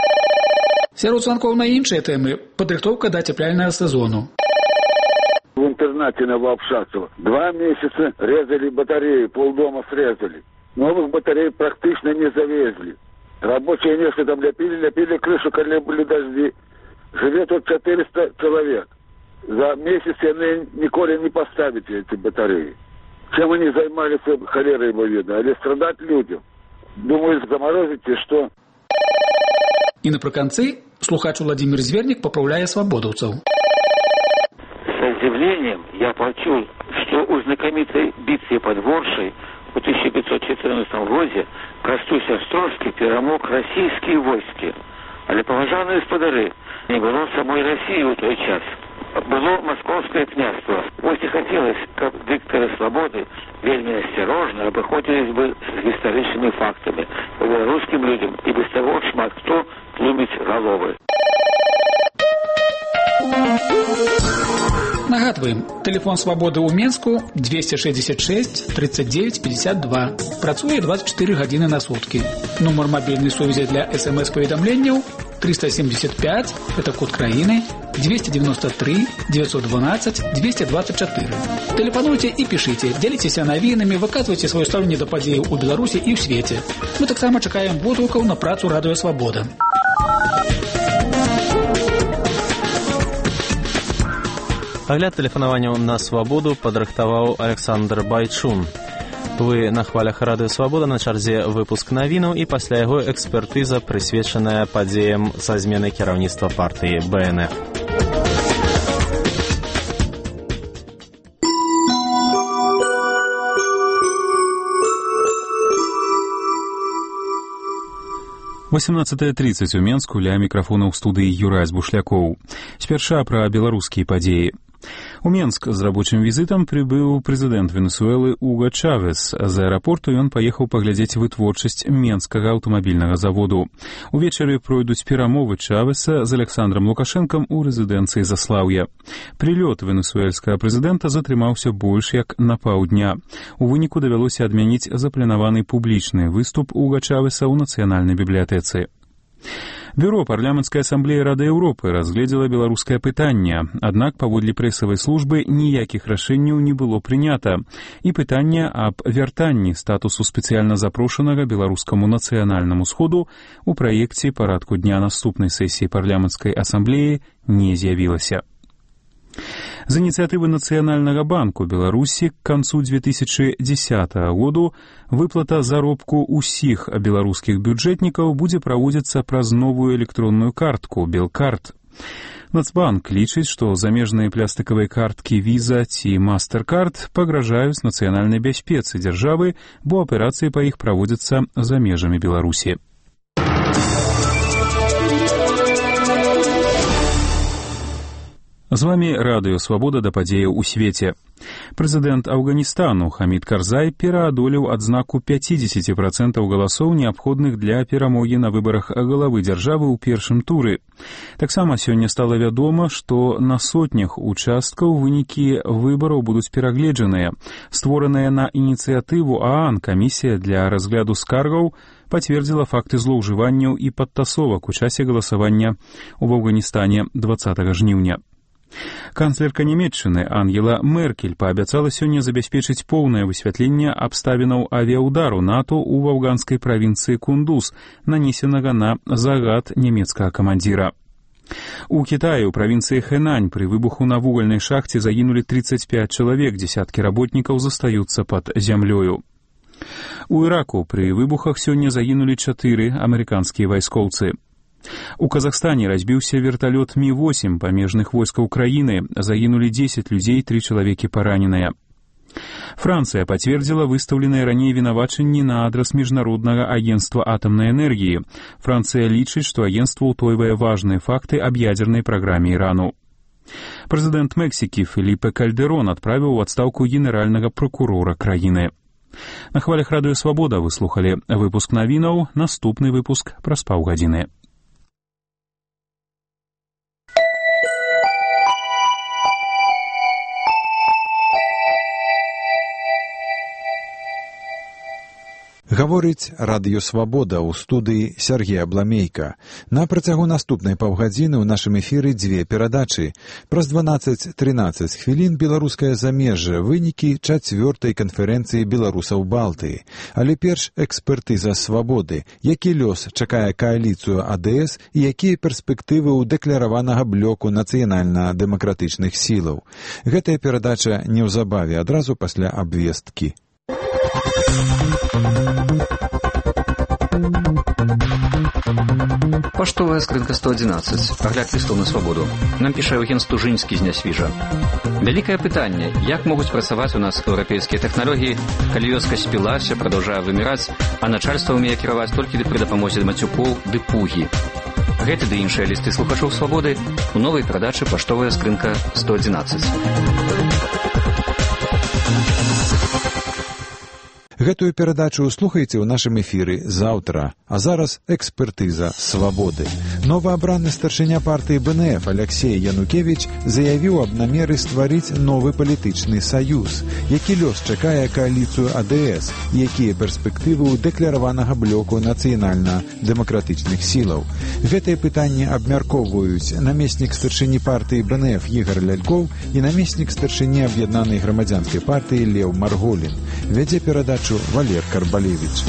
Сярод званкоў на іншыя тэмы падрыхтоўка да ацяпляльнага сезону. В интернате на Вапшацево два месяца резали батареи, полдома срезали. Новых батарей практично не завезли. Рабочие место там ляпили, ляпили крышу, когда были дожди. Живет тут четыреста человек. За месяц они николи не поставите эти батареи. Чем они занимались, холера ему видно, или страдать людям. Думаю, заморозите, что... І напрыканцы слухач Владимир Звернік папраўляе свабодаўцаў. С удивлением я почул, что у знакомитой битвы под Воршей в тысяча пятьсот четырнадцатом году Кастусь Острожский перемог российские войски. Але, поважанные господари, не было самой России в той час. Было Московское княжество. Вот и хотелось, как дикторы свободы вельми осторожно обходились бы с историческими фактами. Белорусским людям и без того шмат кто тлумить головы. Нагадваем, тэлефон свабоды ў Менску двести шестьдесят шесть тридцать девять пятьдесят два. Працуе двадцать четыре гадзіны на суткі. Нумар мабільнай сувязі для эс-эм-эс-паведамленняў триста семьдесят пять, это код краіны, двести девяносто три девятьсот двенадцать двести двадцать четыре. Тэлефануйце і пішыце, дзеліцеся навінамі, выказвайце сваё стаўленне да падзеяў у Беларусі і ў свеце. Мы таксама чакаем водгукаў на працу радыё Свабода. Агляд тэлефанаванняў на свабоду падрыхтаваў Александр Байчун. Вы на хвалях радыё Свабода, на чарзе выпуск навінаў і пасля яго экспертыза, прысвечаная падзеям са зменай кіраўніцтва партыі бэ эн эф. восемнадцатая тридцать у Менску, ля мікрафона ў студыі Юрась Бушлякоў. Спярша пра беларускія падзеі. У Менск з рабочым візітам прыбыў прэзідэнт Венесуэлы Уго Чавес. З аэрапорту ён паехаў паглядзець вытворчасць менскага аўтамабільнага заводу. Увечары пройдуць перамовы Чавеса з Александром Лукашэнкам у рэзідэнцыі Заслаўя. Прылёт венесуэльскага прэзідэнта затрымаўся больш як на паўдня. У выніку давялося адмяніць запланаваны публічны выступ Уго Чавеса ў нацыянальнай бібліятэцы. Бюро парламенцкай асамблеі Рады Еўропы разгледзела беларускае пытанне, аднак паводле прэсавай службы ніякіх рашэнняў не было прынята, і пытанне аб вяртанні статусу спецыяльна запрошанага беларускаму нацыянальнаму сходу у праекце парадку дня наступнай сесіі парламенцкай асамблеі не з'явілася. З ініцыятывы Нацыянальнага банку Беларусі к канцу две тысячи десятого году выплата заробку ўсіх беларускіх бюджэтнікаў будзе праводзіцца праз новую электронную картку «Белкарт». Нацбанк лічыць, што замежныя пластыкавыя карткі Visa ці MasterCard пагражаюць нацыянальнай бяспецы дзяржавы, бо аперацыі па іх праводзяцца за межамі Беларусі. З вами радыё Свабода да падзеяў у свеце. Прэзідэнт Афганістану Хамід Карзай пераадолеў адзнаку пятьдесят процентов галасоў, неабходных для перамогі на выбарах галавы дзяржавы ў першым туры. Таксама сёння стала вядома, што на сотнях участкаў вынікі выбараў будуць перагледжаныя. Створаная на ініцыятыву ААН камісія для разгляду скаргаў пацвердзіла факты злоўжыванняў і падтасовак у часе галасавання ў Афганістане двадцатого жніўня. Канцлерка Нямецчыны Ангела Меркель паабяцала сёння забяспечыць поўнае высвятленне абставінаў авіяўдару НАТО ў афганскай правінцыі Кундуз, нанесенага на загад нямецкага камандзіра. У Кітаі ў правінцыі Хэнань пры выбуху на вугальнай шахце загінулі тридцать пять чалавек, дзесяткі работнікаў застаюцца пад зямлёю. У Іраку пры выбухах сёння загінулі чатыры амерыканскія вайскоўцы. У Казахстане разбіўся верталёт Ми восемь памежных войскаў краіны, загінулі десять людзей, тры чалавекі параненыя. Францыя пацвердзіла выстаўленыя раней вінавачанні на адрас міжнароднага агенцтва атамнай энергіі. Францыя лічыць, што агенцтва ўтойвае важныя факты аб ядзернай праграме Ірану. Прэзідэнт Мексікі Феліпе Кальдерон адправіў у адстаўку генеральнага прокурора краіны. На хвалях радыё Свабода вы слухалі выпуск навінаў, наступны выпуск праз паўгадзіны. Гаворыць Радыё Свабода ў студыі Сергей Абламейка. На працягу наступнай паўгадзіны ў нашым эфіры дзве перадачы. Праз дванаццаць-трынаццаць хвілін беларускае замежжа, вынікі чацвёртай канферэнцыі беларусаў Балтыі. Але перш экспертыза Свабоды. Які лёс чакае кааліцыю А Дэ Эс і якія перспектывы ў дэклараванага блоку нацыянальна-дэмакратычных сілаў. Гэтая перадача неўзабаве, адразу пасля абвесткі. Паштовая скрынка сто одиннадцать. Агляд лістоў на свабоду. Нам піша Евген Стужынскі з Нясвіжа. Вялікае пытанне, як могуць працаваць у нас еўрапейскія тэхналогіі, калі вёска спілася, прадаўжае выміраць, а начальства ўмее кіраваць толькі пры дапамозе мацюкоў ды пугі. Гэты ды іншыя лісты слухачоў свабоды у новай перадачы «Паштовая скрынка сто одиннадцать». Гэтую перадачу слухайце ў нашым эфіры заўтра. А зараз экспертыза Свабоды. Новаабраны старшыня партыі Бэ Эн Эф Алексей Янукевіч заявіў аб намеры стварыць новы палітычны саюз. Які лёс чакае кааліцыю А Дэ Эс, якія перспектывы ў дэклараванага блоку нацыянальна-дэмакратычных сілаў. Гэтае пытанне абмяркоўваюць намеснік старшыні партыі Бэ Эн Эф Ігар Лялькоў і намеснік старшыні аб'яднанай грамадзянскай партыі Леў Марголін. Вядзе перадачу Валер Карбалевич.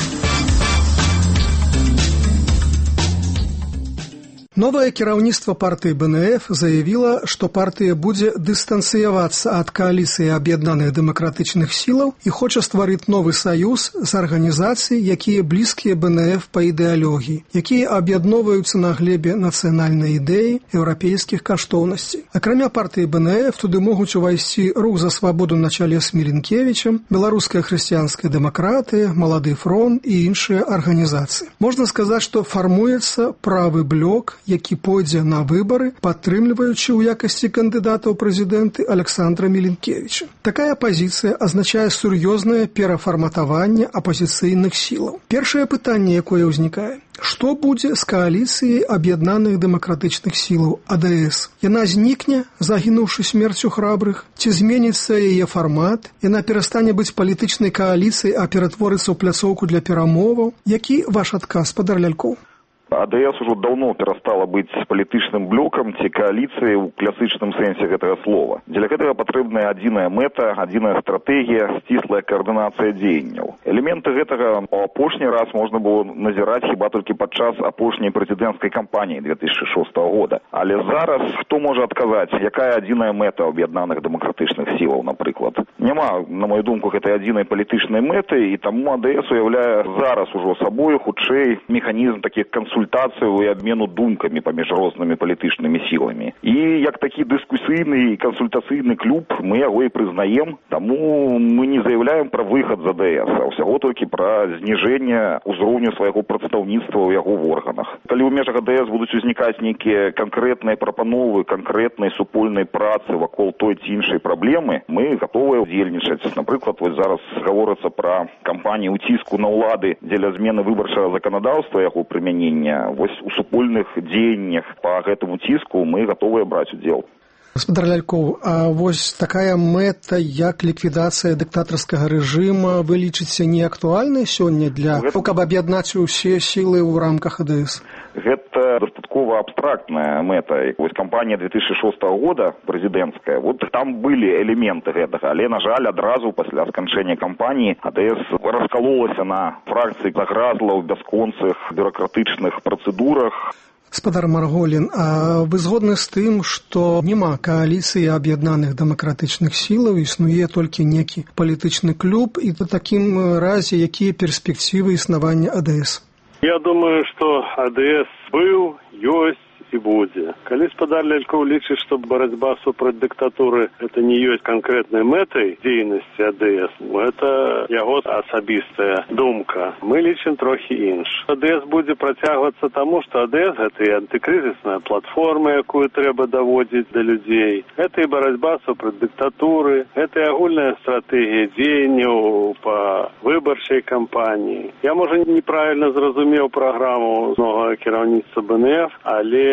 Новае кіраўніцтва партыі Бэ Эн Эф заявіла, што партыя будзе дыстанцыявацца ад кааліцыі аб'яднаных дэмакратычных сілаў і хоча стварыць новы саюз з арганізацый, якія блізкія Бэ Эн Эф па ідэалогіі, якія аб'ядноўваюцца на глебе нацыянальнай ідэі еўрапейскіх каштоўнасцей. Акрамя партыі Бэ Эн Эф туды могуць увайсці рух за свабоду на чале з Міленкевічам, беларуская хрысціянская дэмакратыя, малады фронт і іншыя арганізацыі. Можна сказаць, што фармуецца правы блок, які пойдзе на выбары, падтрымліваючы ў якасці кандыдата ў прэзідэнты Александра Міленкевіча. Такая пазіцыя азначае сур'ёзнае перафарматаванне апазіцыйных сілаў. Першае пытанне, якое ўзнікае: што будзе з кааліцыяй аб'яднаных дэмакратычных сілаў А Дэ Эс? Яна знікне, загінуўшы смерцю храбрых? Ці зменіцца яе фармат? Яна перастане быць палітычнай кааліцыяй, а ператворыцца ў пляцоўку для перамоваў? Які ваш адказ, спадар Лялькоў? А Дэ Эс ужо даўно перастала быць палітычным блокам ці кааліцыяй у класычным сэнсе гэтага слова. Дзеля гэтага патрэбная адзіная мэта, адзіная стратэгія, сціслая каардынацыя дзеянняў. Элементы гэтага у апошні раз можна было назіраць хіба толькі падчас апошняй прэзідэнцкай кампаніі две тысячы шостага года. Але зараз хто можа адказаць, якая адзіная мэта аб'яднаных дэмакратычных сілаў, напрыклад? Няма, на мою думку, гэтай адзінай палітычнай мэты, і таму А Дэ Эс уяўляе зараз ужо сабою хутчэй механізм такіх кансультацый і абмену думкамі паміж рознымі палітычнымі сіламі. І як такі дыскусійны і кансультацыйны клуб мы яго і прызнаем, таму мы не заяўляем пра выхад з А Дэ Эс, а ўсяго толькі пра зніжэнне ўзроўню свайго прадстаўніцтва ў яго в органах. Калі ў межах А Дэ Эс будуць узнікаць нейкія канкрэтныя прапановы, канкрэтнай супольнай працы вакол той ці іншай праблемы, мы гатовыя ўдзельнічаць. Напрыклад, вось зараз гаворыцца пра кампанію ўціску на ўлады дзеля змены выбарчага заканадаўства, яго прымянення. Вось у супольных дзеяннях па гэтаму ціску мы гатовыя браць удзел. Гаспадар Лялькоў, а вось такая мэта, як ліквідацыя дыктатарскага рэжыма, вы лічыце неактуальнай сёння для того, каб аб'яднаць усе сілы ў рамках А Дэ Эс? Гэта дастаткова абстрактная мэта. Вось кампанія две тысячы шостага года, прэзідэнцкая, вот там былі элементы гэтага, але, на жаль, адразу пасля сканчэння кампаніі А Дэ Эс раскалолася на фракцыі, загразла ў бясконцых бюракратычных працэдурах. Спадар Марголін, а вы згодны з тым, што няма кааліцыі аб'яднаных дэмакратычных сілаў, існуе толькі некі палітычны клуб, і па такім разе якія перспектывы існавання А Дэ Эс? Я думаю, што А Дэ Эс быў, ёсць і будзе. Калі спадар Лялькоў лічыць, што барацьба супраць дыктатуры это не ёсць канкрэтнай мэтай дзейнасці А Дэ Эс, гэта яго асабістая думка. Мы лічым трохі інш. А Дэ Эс будзе працягвацца таму, што А Дэ Эс гэта і антыкрызісная платформа, якую трэба даводзіць да людзей. Гэта і барацьба супраць дыктатуры, гэта і агульная стратэгія дзеянняў па выбарчай кампаніі. Я, можа, неправільна зразумеў праграму новага кіраўніцтва Бэ Эн Эф, але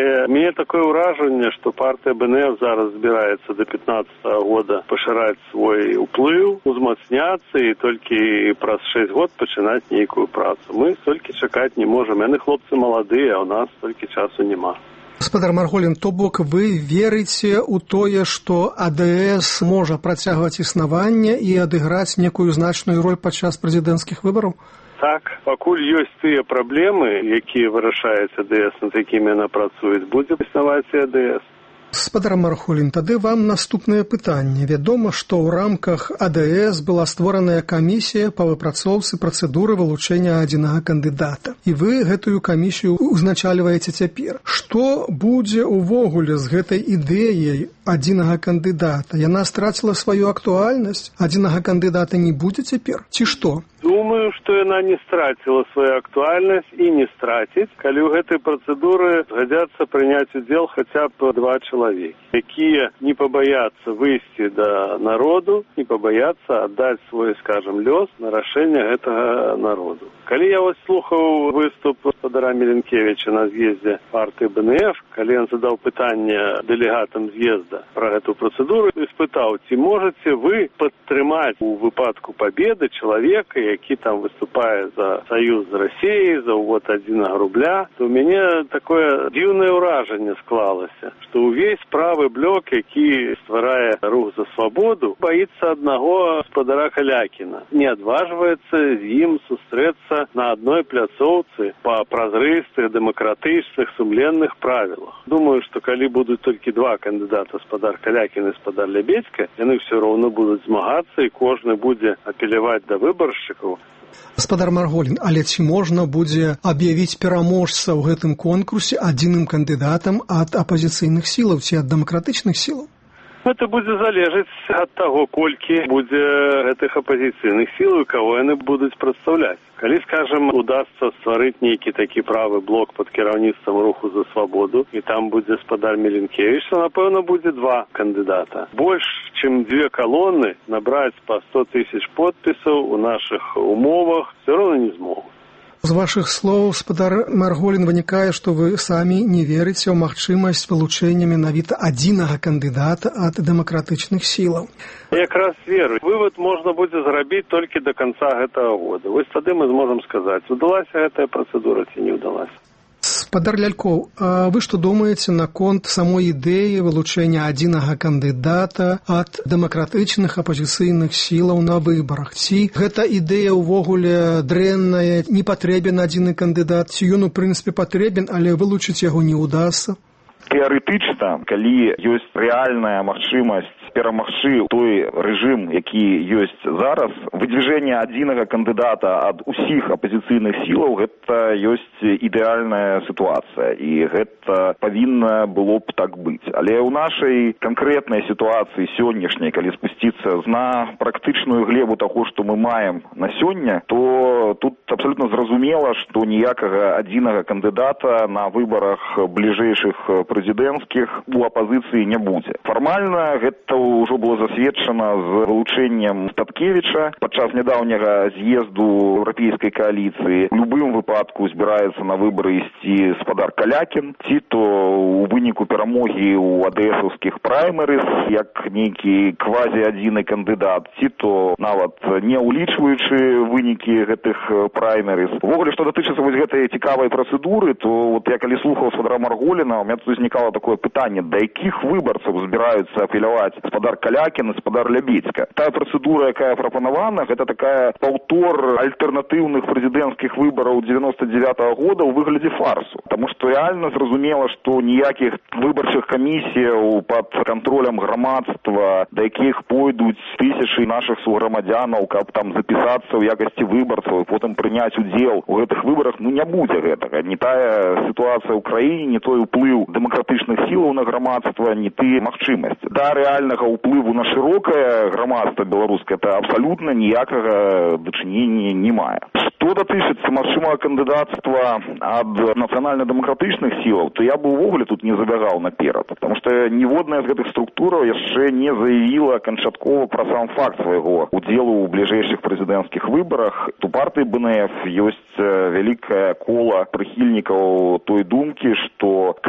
Але мне такое ўражанне, што партыя БНФ зараз збіраецца до пятнадцатого года пашыраць свой уплыў, узмацняцца і толькі праз шэсць год пачынаць нейкую працу. Мы столькі чакаць не можам. Яны хлопцы маладыя, а ў нас столькі часу няма. Гаспадар Марголін, то бок вы верыце ў тое, што АДС можа працягваць існаванне і адыграць некую значную роль падчас прэзідэнцкіх выбараў? Так, пакуль ёсць тыя праблемы, якія вырашаюць АДС, над якімі яна працуе, будзе існаваць і АДС. Гаспадар Марголін, тады вам наступнае пытанне. Вядома, што ў рамках АДС была створаная камісія па выпрацоўцы працэдуры вылучэння адзінага кандыдата. І вы гэтую камісію узначальваеце цяпер. Што будзе ўвогуле з гэтай ідэяй адзінага кандыдата? Яна страціла сваю актуальнасць? Адзінага кандыдата не будзе цяпер? Ці што? Думаю, што яна не страціла сваю актуальнасць і не страціць, калі ў гэтай працэдуры згадзяцца прыняць удзел хаця б два чалавекі, якія не пабаяцца выйсці да народу, не пабаяцца аддаць свой, скажам, лёс на рашэнне гэтага народу. Калі я вось слухаў выступ гаспадара Меленкевіча на з'ездзе партыі БНФ, калі ён задаў пытанне дэлегатам з'езда пра гэту працэдуру і спытаў, ці можаце вы падтрымаць у выпадку пабеды чалавека, які там выступае за саюз з Расіяй, за ўвод адзінага рубля, то ў мяне такое дзіўнае ўражанне склалася, што ўвесь правы блок, які стварае рух за свабоду, баіцца аднаго гаспадара Калякіна. Не адважваецца з ім сустрэцца на адной пляцоўцы па празрыстых, дэмакратычных, сумленных правілах. Думаю, што калі будуць толькі два кандыдата, гаспадар Калякін і гаспадар Лябедзька, яны ўсё роўна будуць змагацца і кожны будзе апеляваць да выбаршчыкаў. Гаспадар Марголін, але ці можна будзе аб'явіць пераможца ў гэтым конкурсе адзіным кандыдатам ад апазіцыйных сілаў ці ад дэмакратычных сілаў? Гэта будзе залежаць ад таго, колькі будзе гэтых апазіцыйных сіл і каго яны будуць прадстаўляць. Калі, скажам, удасца стварыць нейкі такі правы блок пад кіраўніцтвам руху за свабоду, і там будзе гаспадар Меленкевіч, то, напэўна, будзе два кандыдата. Больш, чым дзве калоны набраць па сто тысяч подпісаў у нашых умовах все роўна не змогуць. З вашых слоў, гаспадар Марголін, вынікае, што вы самі не верыце ў магчымасць вылучэння менавіта адзінага кандыдата ад дэмакратычных сілаў. Якраз веру. Вывод можна будзе зрабіць толькі да канца гэтага года. Вось тады мы зможам сказаць, удалася гэтая працэдура ці не ўдалася. Гаспадар Лялькоў, а вы што думаеце наконт самой ідэі вылучэння адзінага кандыдата ад дэмакратычных апазіцыйных сілаў на выбарах? Ці гэта ідэя ўвогуле дрэнная, не патрэбен адзіны кандыдат, ці ён у прынцыпе патрэбен, але вылучыць яго не ўдасца? Тэарэтычна, калі ёсць рэальная магчымасць перамагчы той рэжым, які ёсць зараз, выдвижэнне адзінага кандыдата ад усіх апазіцыйных сілаў, гэта ёсць ідэальная сітуацыя, і гэта павінна было б так быць. Але ў нашай канкрэтнай сітуацыі сённяшняй, калі спусціцца на практычную глебу таго, што мы маем на сёння, то тут абсалютна зразумела, што ніякага адзінага кандыдата на выбарах бліжэйшых прэзідэнцкіх у апазіцыі не будзе. Фармальна гэта ўжо было засведчана з вылучэннем Статкевіча падчас нядаўняга з'езду еўрапейскай кааліцыі. У любым выпадку збіраецца на выбары ісці гаспадар Калякін, ці то у выніку перамогі ў адэсаўскіх праймерыс, як нейкі квазі-адзіны кандыдат, ці то нават не ўлічваючы вынікі гэтых праймерыс. Увогуле, што датычыцца вось гэтай цікавай працэдуры, то вот я калі слухаў гаспадара Марголіна, у мяне тут узнікала такое пытанне, да якіх выбарцаў збіраюцца апеляваць гаспадар Калякін і гаспадар Лябедзька. Тая працэдура, якая прапанавана, гэта такая паўтор альтэрнатыўных прэзідэнцкіх выбараў дзевяноста дзевятага года ў выглядзе фарсу. Таму што рэальна зразумела, што ніякіх выбарчых камісіяў пад кантролем грамадства, да якіх пойдуць тысячы нашых суграмадзянаў, каб там запісацца ў якасці выбарцаў і потым прыняць удзел у гэтых выбарах, ну не будзе гэтага. Не тая сітуацыя ў краіне, не той уплыў дэмакратычных сілаў на грамадства, не ты магчымасць. Да рэальнага ўплыву на шырокае грамадства беларускае это абсалютна ніякага дачынення не мае. Што датычыцца магчымага кандыдацтва ад нацыянальна-дэмакратычных сілаў, то я бы ўвогуле тут не забягаў наперад, потому што ніводная з гэтых структураў яшчэ не заявіла канчаткова пра сам факт свайго удзелу ў бліжэйшых прэзідэнцкіх выбарах. У партыі БНФ ёсць вялікае кола прыхільнікаў той думкі, што калі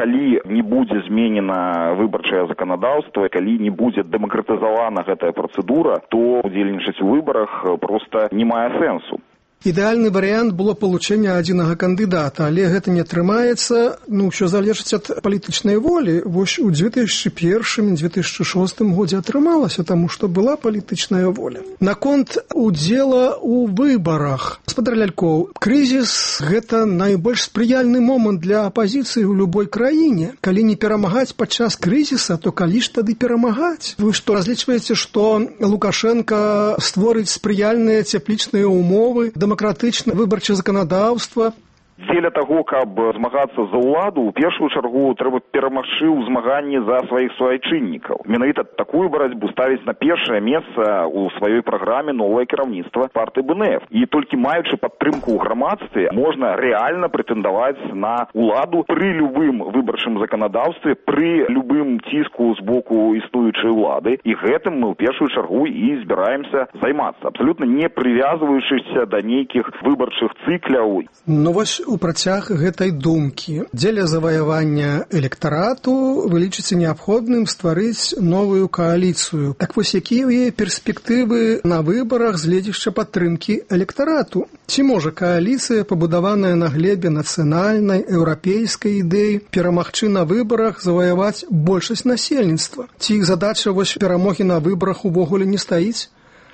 не будзе зменена выбарчае заканадаўства, калі не будзе дэмакратызавана гэтая працэдура, то удзельнічаць у выбарах проста не мае сэнсу. Ідэальны варыянт было палучэнне адзінага кандыдата, але гэта не атрымаецца, ну, ўсё залежыць ад палітычнай волі. Вось у дзве тысячы першым - дзве тысячы шостым годзе атрымалася, таму што была палітычная воля. Наконт удзела ў выбарах. Гаспадар Лялькоў, крызіс – гэта найбольш спрыяльны момант для апазіцыі ў любой краіне. Калі не перамагаць падчас крызіса, то калі ж тады перамагаць? Вы што, разлічваеце, што Лукашенка створыць спрыяльныя цеплічныя умовы, дэмакратычнае выбарчае заканадаўства? Дзеля таго, каб змагацца за ўладу, у першую чаргу трэба перамагчы ў змаганні за сваіх суайчыннікаў. Менавіта такую барацьбу ставіць на першае месца ў сваёй праграме новае кіраўніцтва партыі бэ эн эф. І толькі маючы падтрымку ў грамадстве, можна рэальна прэтэндаваць на ўладу пры любым выбарчым заканадаўстве, пры любым ціску з боку існуючай улады. І гэтым мы ў першую чаргу і збіраемся займацца, абсалютна не прывязваючыся да нейкіх выбарчых цыкляў. Ну вось у працяг гэтай думкі. Дзеля заваявання электарату вы лічыце неабходным стварыць новую кааліцыю. Так вось якія перспектывы на выбарах з гледзяча падтрымкі электарату? Ці можа кааліцыя, пабудаваная на глебе нацыянальнай, еўрапейскай ідэі, перамагчы на выбарах, заваяваць большасць насельніцтва? Ці іх задача вось перамогі на выбарах увогуле не стаіць?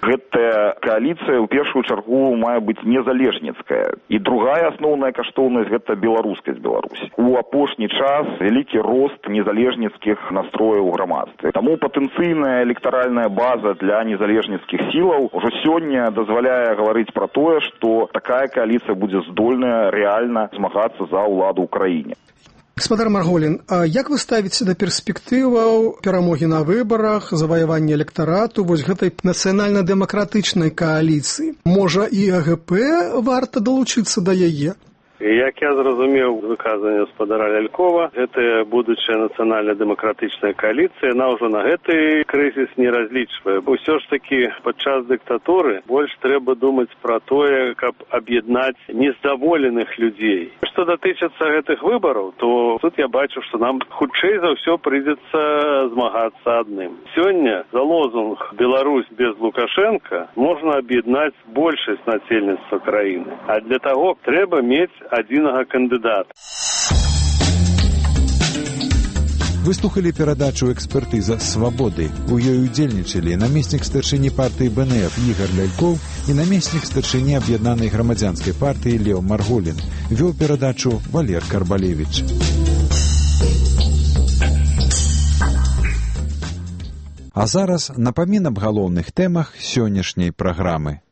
Гэтая кааліцыя ў першую чаргу мае быць незалежніцкая. І другая асноўная каштоўнасць – гэта беларускасць Беларусі. У апошні час вялікі рост незалежніцкіх настрояў у грамадстве. Таму патэнцыйная электаральная база для незалежніцкіх сілаў ўжо сёння дазваляе гаварыць пра тое, што такая кааліцыя будзе здольная рэальна змагацца за ўладу ў краіне. Гаспадар Марголін, а як вы ставіце да перспектываў перамогі на выбарах, заваявання электарату, вось гэтай нацыянальна-дэмакратычнай кааліцыі? Можа, і а гэ пэ варта далучыцца да яе? Як я зразумеў выказанне гаспадара Лялькова, гэтая будучая нацыянальна-дэмакратычная кааліцыя, яна ўжо на гэты крызіс не разлічвае. Усё ж такі падчас дыктатуры больш трэба думаць пра тое, каб аб'яднаць нездаволеных людзей. Што датычыцца гэтых выбараў, то тут я бачу, што нам хутчэй за ўсё прыйдзецца змагацца адным. Сёння за лозунг «Беларусь без Лукашенка» можна аб'яднаць большасць насельніцтва краіны. А для таго трэба мець адзінага кандыдата. Выслухалі перадачу «Экспертыза свабоды». У ёй удзельнічалі намеснік старшыні партыі бэ эн эф Ігар Лялькоў і намеснік старшыні аб'яднанай грамадзянскай партыі Леў Марголін. Вёў перадачу Валер Карбалевіч. А зараз напамін аб галоўных тэмах сённяшняй праграмы.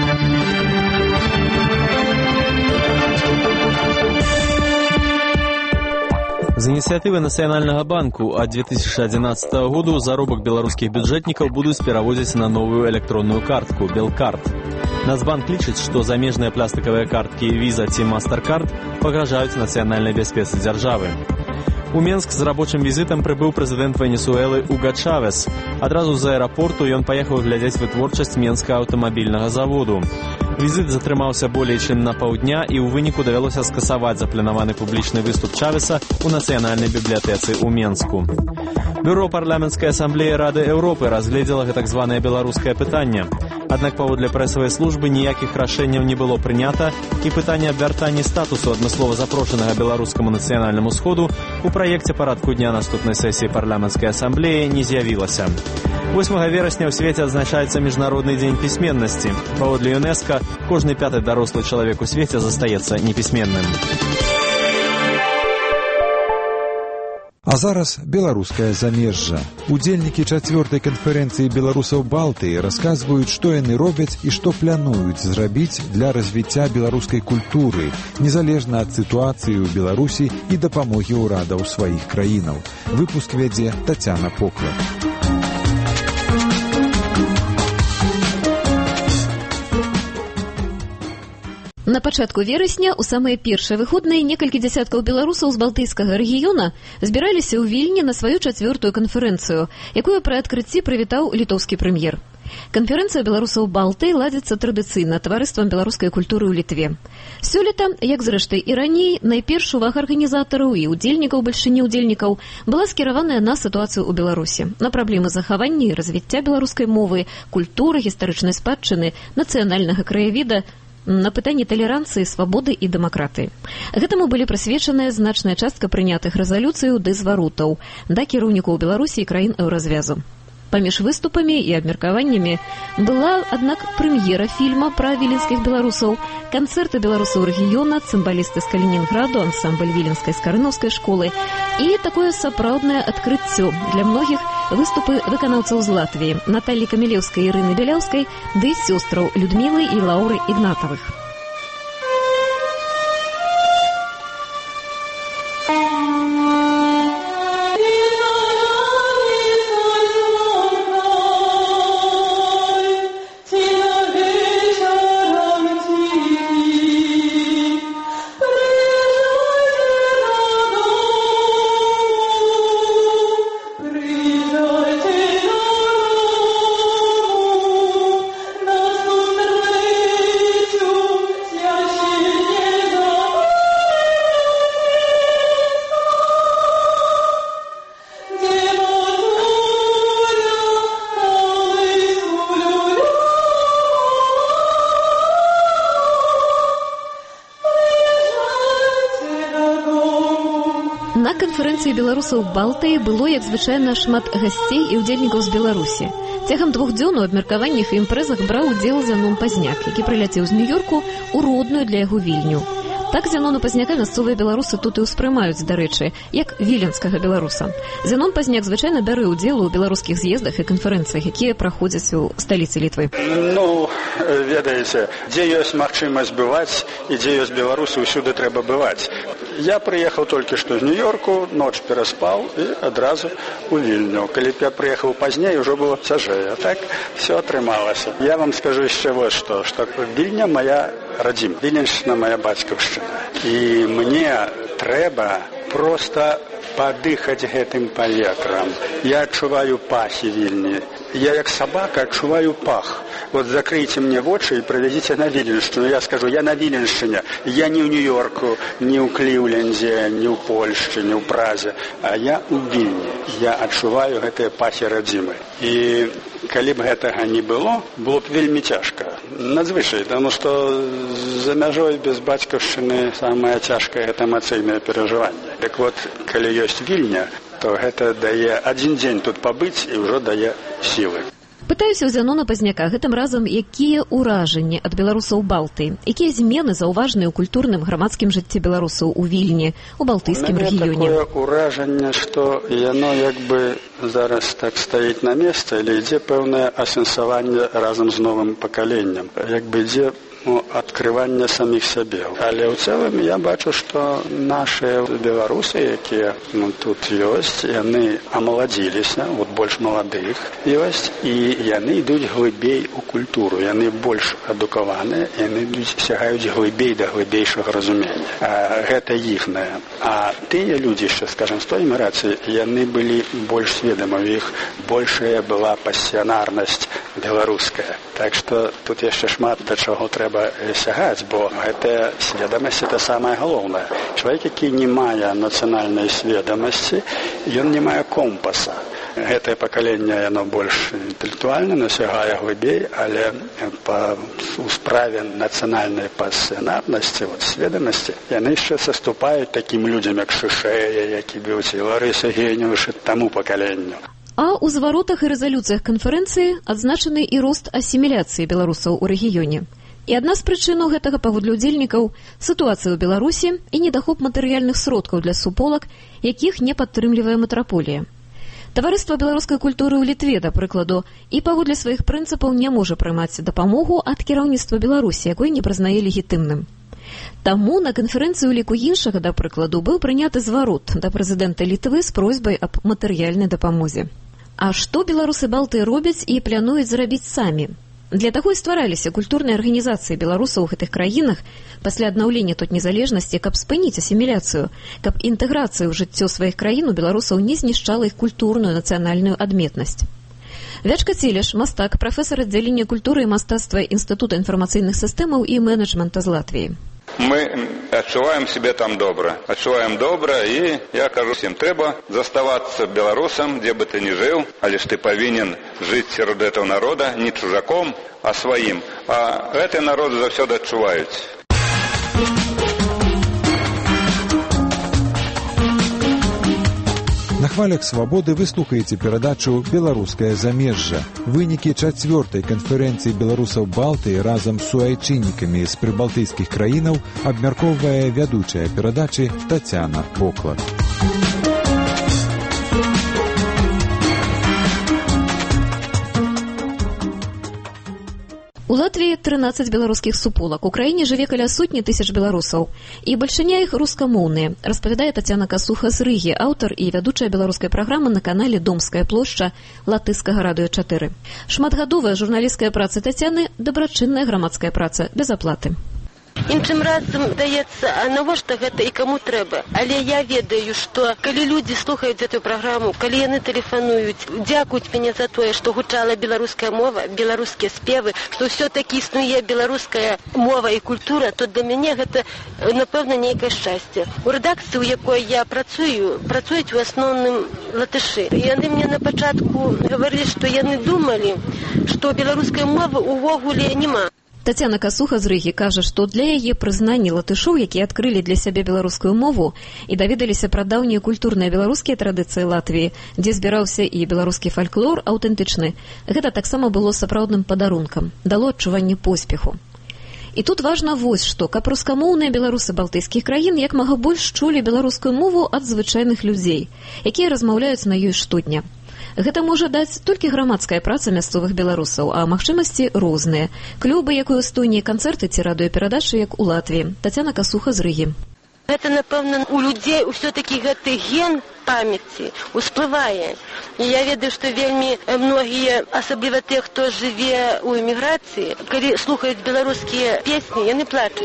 З ініцыятывы Нацыянальнага банку ад две тысячы адзінаццатага году заробак беларускіх бюджэтнікаў будуць пераводзіць на новую электронную картку «Белкарт». Нацбанк лічыць, што замежныя пластыкавыя карткі «Віза» ці «Мастеркард» пагражаюць нацыянальнай бяспецы дзяржавы. У Менск з рабочым візітам прыбыў прэзідэнт Венесуэлы Уга Чавес. Адразу з аэрапорту ён паехаў глядзець вытворчасць Менскага аўтамабільнага заводу. Візіт затрымаўся болей чым на паўдня, і ў выніку давялося скасаваць запланаваны публічны выступ Чавеса ў нацыянальнай бібліятэцы ў Менску. Бюро парламенцкай асамблеі Рады Еўропы разгледзела гэтак званае беларускае пытанне. Аднак паводле прэсавай службы ніякіх рашэнняў не было прынята, і пытанне аб вяртанні статусу адмыслова запрошанага беларускаму нацыянальнаму сходу у праекце парадку дня наступнай сесіі парламенцкай асамблеі не з'явілася. восьмага верасня ў свеце адзначаецца міжнародны дзень пісьменнасці. Паводле ЮНЕСКО, кожны пяты дарослы чалавек у свеце застаецца непісьменным. А зараз беларускае замежжа. Удзельнікі чацвёртай канферэнцыі беларусаў Балтыі расказваюць, што яны робяць і што плануюць зрабіць для развіцця беларускай культуры, незалежна ад сітуацыі ў Беларусі і дапамогі ўрадаў сваіх краінаў. Выпуск вядзе Тацяна Поклад. На пачатку верасня, у самыя першыя выходныя, некалькі дзясяткаў беларусаў з балтыйскага рэгіёна збіраліся ў Вільні на сваю чацвёртую канферэнцыю, якую пры адкрыцці прывітаў літоўскі прэм'ер. Канферэнцыя беларусаў Балтыі ладзіцца традыцыйна таварыствам беларускай культуры ў Літве. Сёлета, як зрэшты і раней, найперш увага арганізатараў і удзельнікаў бальшыні удзельнікаў была скіраваная на сітуацыю ў Беларусі, на праблемы захавання і развіцця беларускай мовы, культуры, гістарычнай спадчыны, нацыянальнага краявіда, на пытанні талеранцыі, свабоды і дэмакратыі. Гэтаму былі прысвечаныя значная частка прынятых рэзалюцыяў ды зваротаў да кіраўнікоў Беларусі і краін еўразвязу. Паміж выступамі і абмеркаваннямі была, аднак, прэм'ера фільма пра віленскіх беларусаў, канцэрты беларусаў рэгіёна, цымбалісты з Калінінграду, ансамбль віленскай скарынаўскай школы і такое сапраўднае адкрыццё для многіх выступы выканаўцаў з Латвіі Наталлі Камілеўскай і Ірыны Беляўскай ды сёстраў Людмілы і Лаўры Ігнатавых. На канферэнцыі беларусаў Балтыі было, як звычайна, шмат гасцей і удзельнікаў з Беларусі. Цягам двух дзён у абмеркаваннях і імпрэзах браў удзел Зянон Пазняк, які прыляцеў з Нью-Йорку ў родную для яго Вільню. Так Зянона Пазняка мясцовыя беларусы тут і ўспрымаюць, дарэчы, як віленскага беларуса. Зянон Пазняк звычайна бярэ ўдзел у беларускіх з'ездах і канферэнцыях, якія праходзяць у сталіцы Літвы. Ну, ведаеце, дзе ёсць магчымасць бываць і дзе ёсць беларусы, ўсюды трэба бываць. Я прыехаў толькі што з Нью-Йорку, ноч пераспаў і адразу у Вільню. Калі б я прыехаў пазней, ужо было цяжэй, а так все атрымалася. Я вам скажу яшчэ вот што, што Вільня моя радзіма, Віленшчына моя бацькаўшчына. І мне трэба проста падыхаць гэтым паветрам. Я адчуваю пахі Вільні. Я як сабака адчуваю пах. Вот закрыйте мне вочы і правязіце на Віленшчыну. Я скажу, я на Віленшчыне. Я не ў Нью-Йорку, не ў Кліўленде, не ў Польшчы, не ў Празе, а я ў Вільні. Я адчуваю гэтыя пахі радзімы. І калі б гэтага не было, было б вельмі цяжка. Надзвычай, таму што за мяжой без бацькаўшчыны самае цяжкае гэта эмацыйнае перажыванне. Так вот, калі ёсць Вільня, то гэта дае адзін дзень тут пабыць і ўжо дае сілы. Пытаюся ў Зянона Пазняка гэтым разам, якія ўражанні ад беларусаў Балтыі, якія змены заўважныя ў культурным грамадскім жыцці беларусаў у Вільні, у балтыйскім рэгіёне. У мяне такое ўражанне, што яно як бы зараз так стаіць на месцы, але ідзе пэўнае асэнсаванне разам з новым пакаленнем. Як бы ідзе ну, адкрыванне саміх сябе. Але ў цэлым я бачу, што нашыя беларусы, якія ну, тут ёсць, яны амаладзіліся, вот больш маладых ёсць, і яны ідуць глыбей у культуру, яны больш адукаваныя, яны ідуць, сягаюць глыбей да глыбейшага разумення. А, гэта іхнае. А тыя людзі, што, скажам, з той эміграцыі, яны былі больш сведамы, у іх большая была пасіянарнасць беларуская. Так што тут яшчэ шмат да чаго трэба сягаць, бо гэтая сведамасць это самае галоўнае. Чалавек, які не мае нацыянальнай сведамасці, ён не мае компаса. Гэтае пакаленне яно больш інтэлектуальна, насягае глыбей, але па у справе нацыянальнай пасіянарнасці, вот сведамасці, яны яшчэ саступаюць такім людзям, як Шышэя, які быў ці Ларыса Генеўшы, таму пакаленню. А ў зваротах і рэзалюцыях канферэнцыі адзначаны і рост асіміляцыі беларусаў у рэгіёне. І адна з прычынаў гэтага паводле ўдзельнікаў сітуацыя ў Беларусі і недахоп матэрыяльных сродкаў для суполак, якіх не падтрымлівае метраполія. Таварыства беларускай культуры ў Літве, да прыкладу, і паводле сваіх прынцыпаў не можа прымаць дапамогу ад кіраўніцтва Беларусі, якой не прызнае легітымным. Таму на канферэнцыі ў ліку іншага, да прыкладу, быў прыняты зварот да прэзідэнта Літвы з просьбай аб матэрыяльнай дапамозе. А што беларусы Балтыі робяць і плануюць зрабіць самі? Для таго і ствараліся культурныя арганізацыі беларусаў у гэтых краінах пасля аднаўлення тут незалежнасці, каб спыніць асіміляцыю, каб інтэграцыя ў жыццё сваіх краін у беларусаў не знішчала іх культурную нацыянальную адметнасць. Вячка Целеш, мастак, прафесар аддзялення культуры і мастацтва Інстытута інфармацыйных сістэмаў і менеджмента з Латвіі. Мы адчуваем себе там добра. Адчуваем добра, і я кажу всім, трэба заставацца беларусам, дзе бы ты ні жыў, але ж ты павінен жыць сярод гэтага народа не чужаком, а сваім. А гэты народы заўсёды адчуваюць. На хвалях свабоды вы слухаеце перадачу «Беларускае замежжа». Вынікі чацвёртай канферэнцыі беларусаў Балтыі разам з суайчыннікамі з прыбалтыйскіх краінаў абмяркоўвае вядучая перадачы Тацяна Поклад. У Латвіі трынаццаць беларускіх суполак. У краіне жыве каля сотні тысяч беларусаў. І бальшыня іх рускамоўныя, распавядае Тацяна Касуха з Рыгі, аўтар і вядучая беларускай праграмы на канале «Домская плошча» Латышскага радыё чатыры. Шматгадовая журналісцкая праца Тацяны – дабрачынная грамадская праца, без аплаты. Іншым разам даецца, а навошта гэта і каму трэба. Але я ведаю, што калі людзі слухаюць гэтую праграму, калі яны тэлефануюць, дзякуюць мяне за тое, што гучала беларуская мова, беларускія спевы, што ўсё-такі існуе беларуская мова і культура, то для мяне гэта, напэўна, нейкае шчасце. У рэдакцыі, у якой я працую, працуюць у асноўным латышы. Яны мне на пачатку гаварылі, што яны думалі, што беларускай мовы ўвогуле няма. Тацяна Касуха з Рыгі кажа, што для яе прызнанні латышоў, якія адкрылі для сябе беларускую мову і даведаліся пра даўнія культурныя беларускія традыцыі Латвіі, дзе збіраўся і беларускі фальклор аўтэнтычны, гэта таксама было сапраўдным падарункам, дало адчуванне поспеху. І тут важна вось што, каб рускамоўныя беларусы балтыйскіх краін як мага больш чулі беларускую мову ад звычайных людзей, якія размаўляюць на ёй штодня. Гэта можа даць толькі грамадская праца мясцовых беларусаў, а магчымасці розныя. Клубы, як у Эстонії, канцэрты ці радыёперадачы, як у Латвіі. Тацяна Касуха з Рыгі. Гэта, напэўна, у людзей усё-такі гэты ген памяці усплывае. І я ведаю, што вельмі многія, асабліва тыя, хто жыве ў эміграцыі, калі слухаюць беларускія песні, яны плачуць.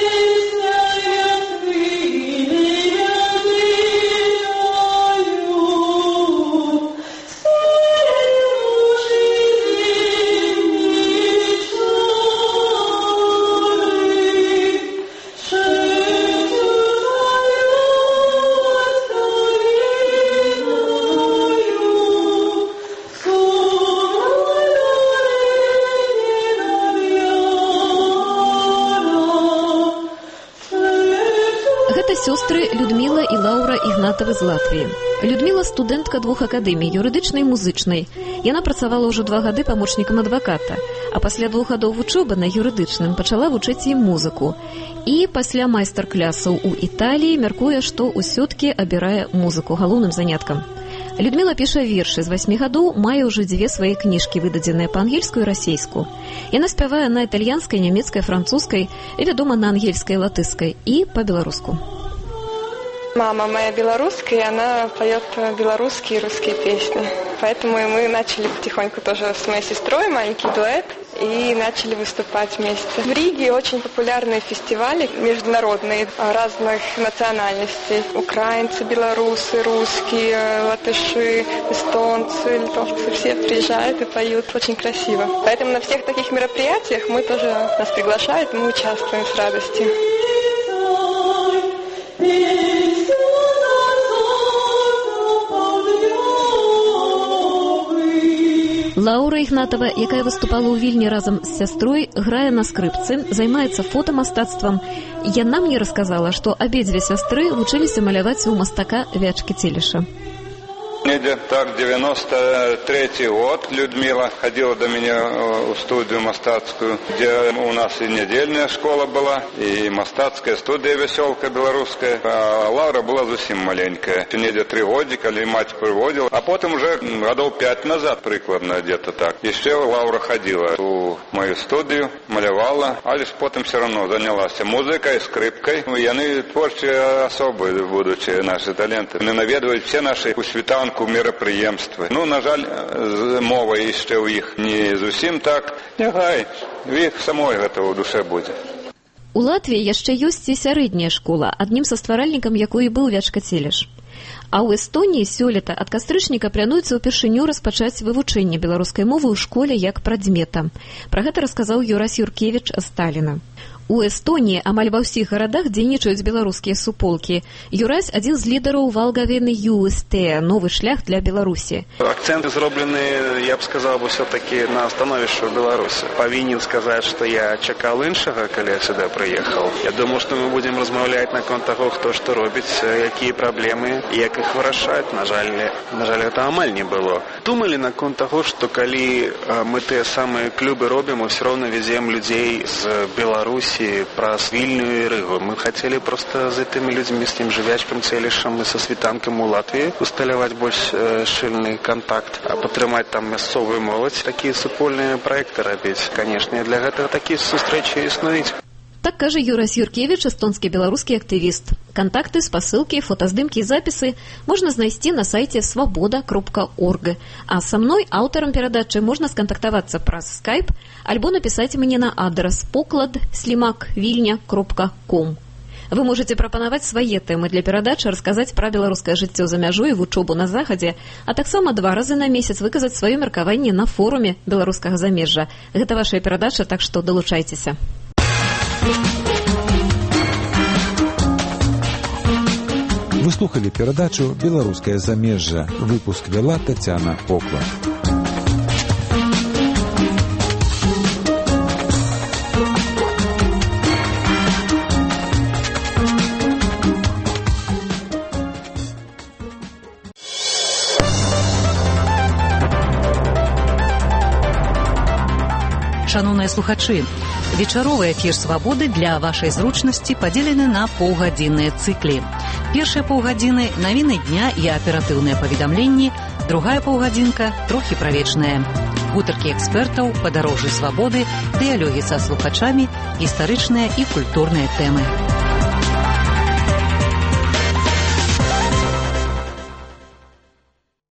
Сёстры Людміла і Лаўра Ігнатавы з Латвіі. Людміла – студэнтка двух акадэмій, юрыдычнай і музычнай. Яна працавала ўжо два гады памочнікам адваката, а пасля двух гадоў вучобы на юрыдычным пачала вучыць і музыку. І пасля майстар-клясаў у Італіі мяркуе, што ўсё-ткі абірае музыку галоўным заняткам. Людміла піша вершы, з васьмі гадоў мае ўжо дзве свае кніжкі, выдадзеныя па-ангельску і расейску. Яна спявае на італьянскай, нямецкай, французскай і, вядома, на ангельскай, латышскай і па-беларуску. Мама моя белорусская, и она поет белорусские и русские песни. Поэтому мы начали потихоньку тоже с моей сестрой, маленький дуэт, и начали выступать вместе. В Риге очень популярные фестивали международные разных национальностей. Украинцы, белорусы, русские, латыши, эстонцы, литовцы. Все приезжают и поют. Очень красиво. Поэтому на всех таких мероприятиях мы тоже, нас приглашают, мы участвуем с радостью. Лаўра Ігнатава, якая выступала ў Вільні разам з сястрой, грае на скрыпцы, займаецца фотамастацтвам. Яна мне расказала, што абедзве сястры вучыліся маляваць у мастака Вячкі Целеша. Недя так, девяносто третий год Людмила ходила до меня в студию мастацкую, где у нас и недельная школа была, и мастацкая студия веселка белорусская. А Лаура была совсем маленькая. Недя три годика, или мать приводила. А потом уже годов пять назад, прикладно где-то так, еще Лаура ходила в мою студию, малявала, а лишь потом все равно занялась музыкой, скрипкой. И они творчие особые, будучи наши таленты. Они наведывают все наши у світанку мерапрыемствы. Ну, на жаль, мова яшчэ ў іх не зусім так. Няхай, в іх самой гэта ў душе будзе. У Латвіі яшчэ ёсць і сярэдняя школа, адным са стваральнікам якой быў Вячка Целеш. А ў Эстоніі сёлета ад кастрычніка плануецца ўпершыню распачаць вывучэнне беларускай мовы ў школе як прадмета. Пра гэта расказаў Юрась Юркевіч з Талліна. У Эстоніі амаль ва ўсіх гарадах дзейнічаюць беларускія суполкі. Юрась адзін з лідараў Валгавены ЮСТ, новы шлях для Беларусі. Акценты зроблены, я б сказаў, все-таки на становішча ў Беларусі. Павінен сказаць, што я чакаў іншага, калі я сюда прыехаў. Я думаю, што мы будзем размаўляць наконт таго, хто што робіць, якія праблемы, як іх вырашаць. На жаль, на жаль, гэта амаль не было. Думалі наконт таго, што калі мы тыя самыя клубы робім, мы все роўна везем людзей з Беларусі праз Вільню і Рыгу. Мы хотели просто з этими людьми, с тем живячком Целішам и со світанком у Латвии усталяваць больш э, шильный контакт, а падтрымаць там мясцовую моладзь, такие супольные проекты робіць. Конечно, для гэтага такие сустрэчы існуюць. Так кажа Юрась Юркевіч, эстонскі беларускі актывіст. Кантакты, спасылкі, фотаздымкі і запісы можна знайсці на сайце свабода кропка орг. А са мной, аўтарам перадачы, можна скантактавацца праз скайп альбо напісаць мне на адрас поклад слімак вільня кропка ком. Вы можете прапанаваць свае тэмы для перадачы, расказаць пра беларускае жыццё за мяжой, вучобу на захадзе, а таксама два разы на месяц выказаць сваё меркаванне на форуме беларускага замежжа. Гэта ваша перадача, так што далучайцеся. Вы слухали перадачу «Беларускае замежжа». Выпуск вела Тацяна Поклад. Шановныя слухачы, вечаровы эфір «Свабоды» для вашай зручнасці падзелены на паўгадзінныя цыклі. Першыя паўгадзіны – навіны дня і аператыўныя паведамленні, другая паўгадзінка – трохі правечная. Гутаркі экспертаў, падарожжы свабоды, дыялогі са слухачамі, гістарычныя і культурныя тэмы.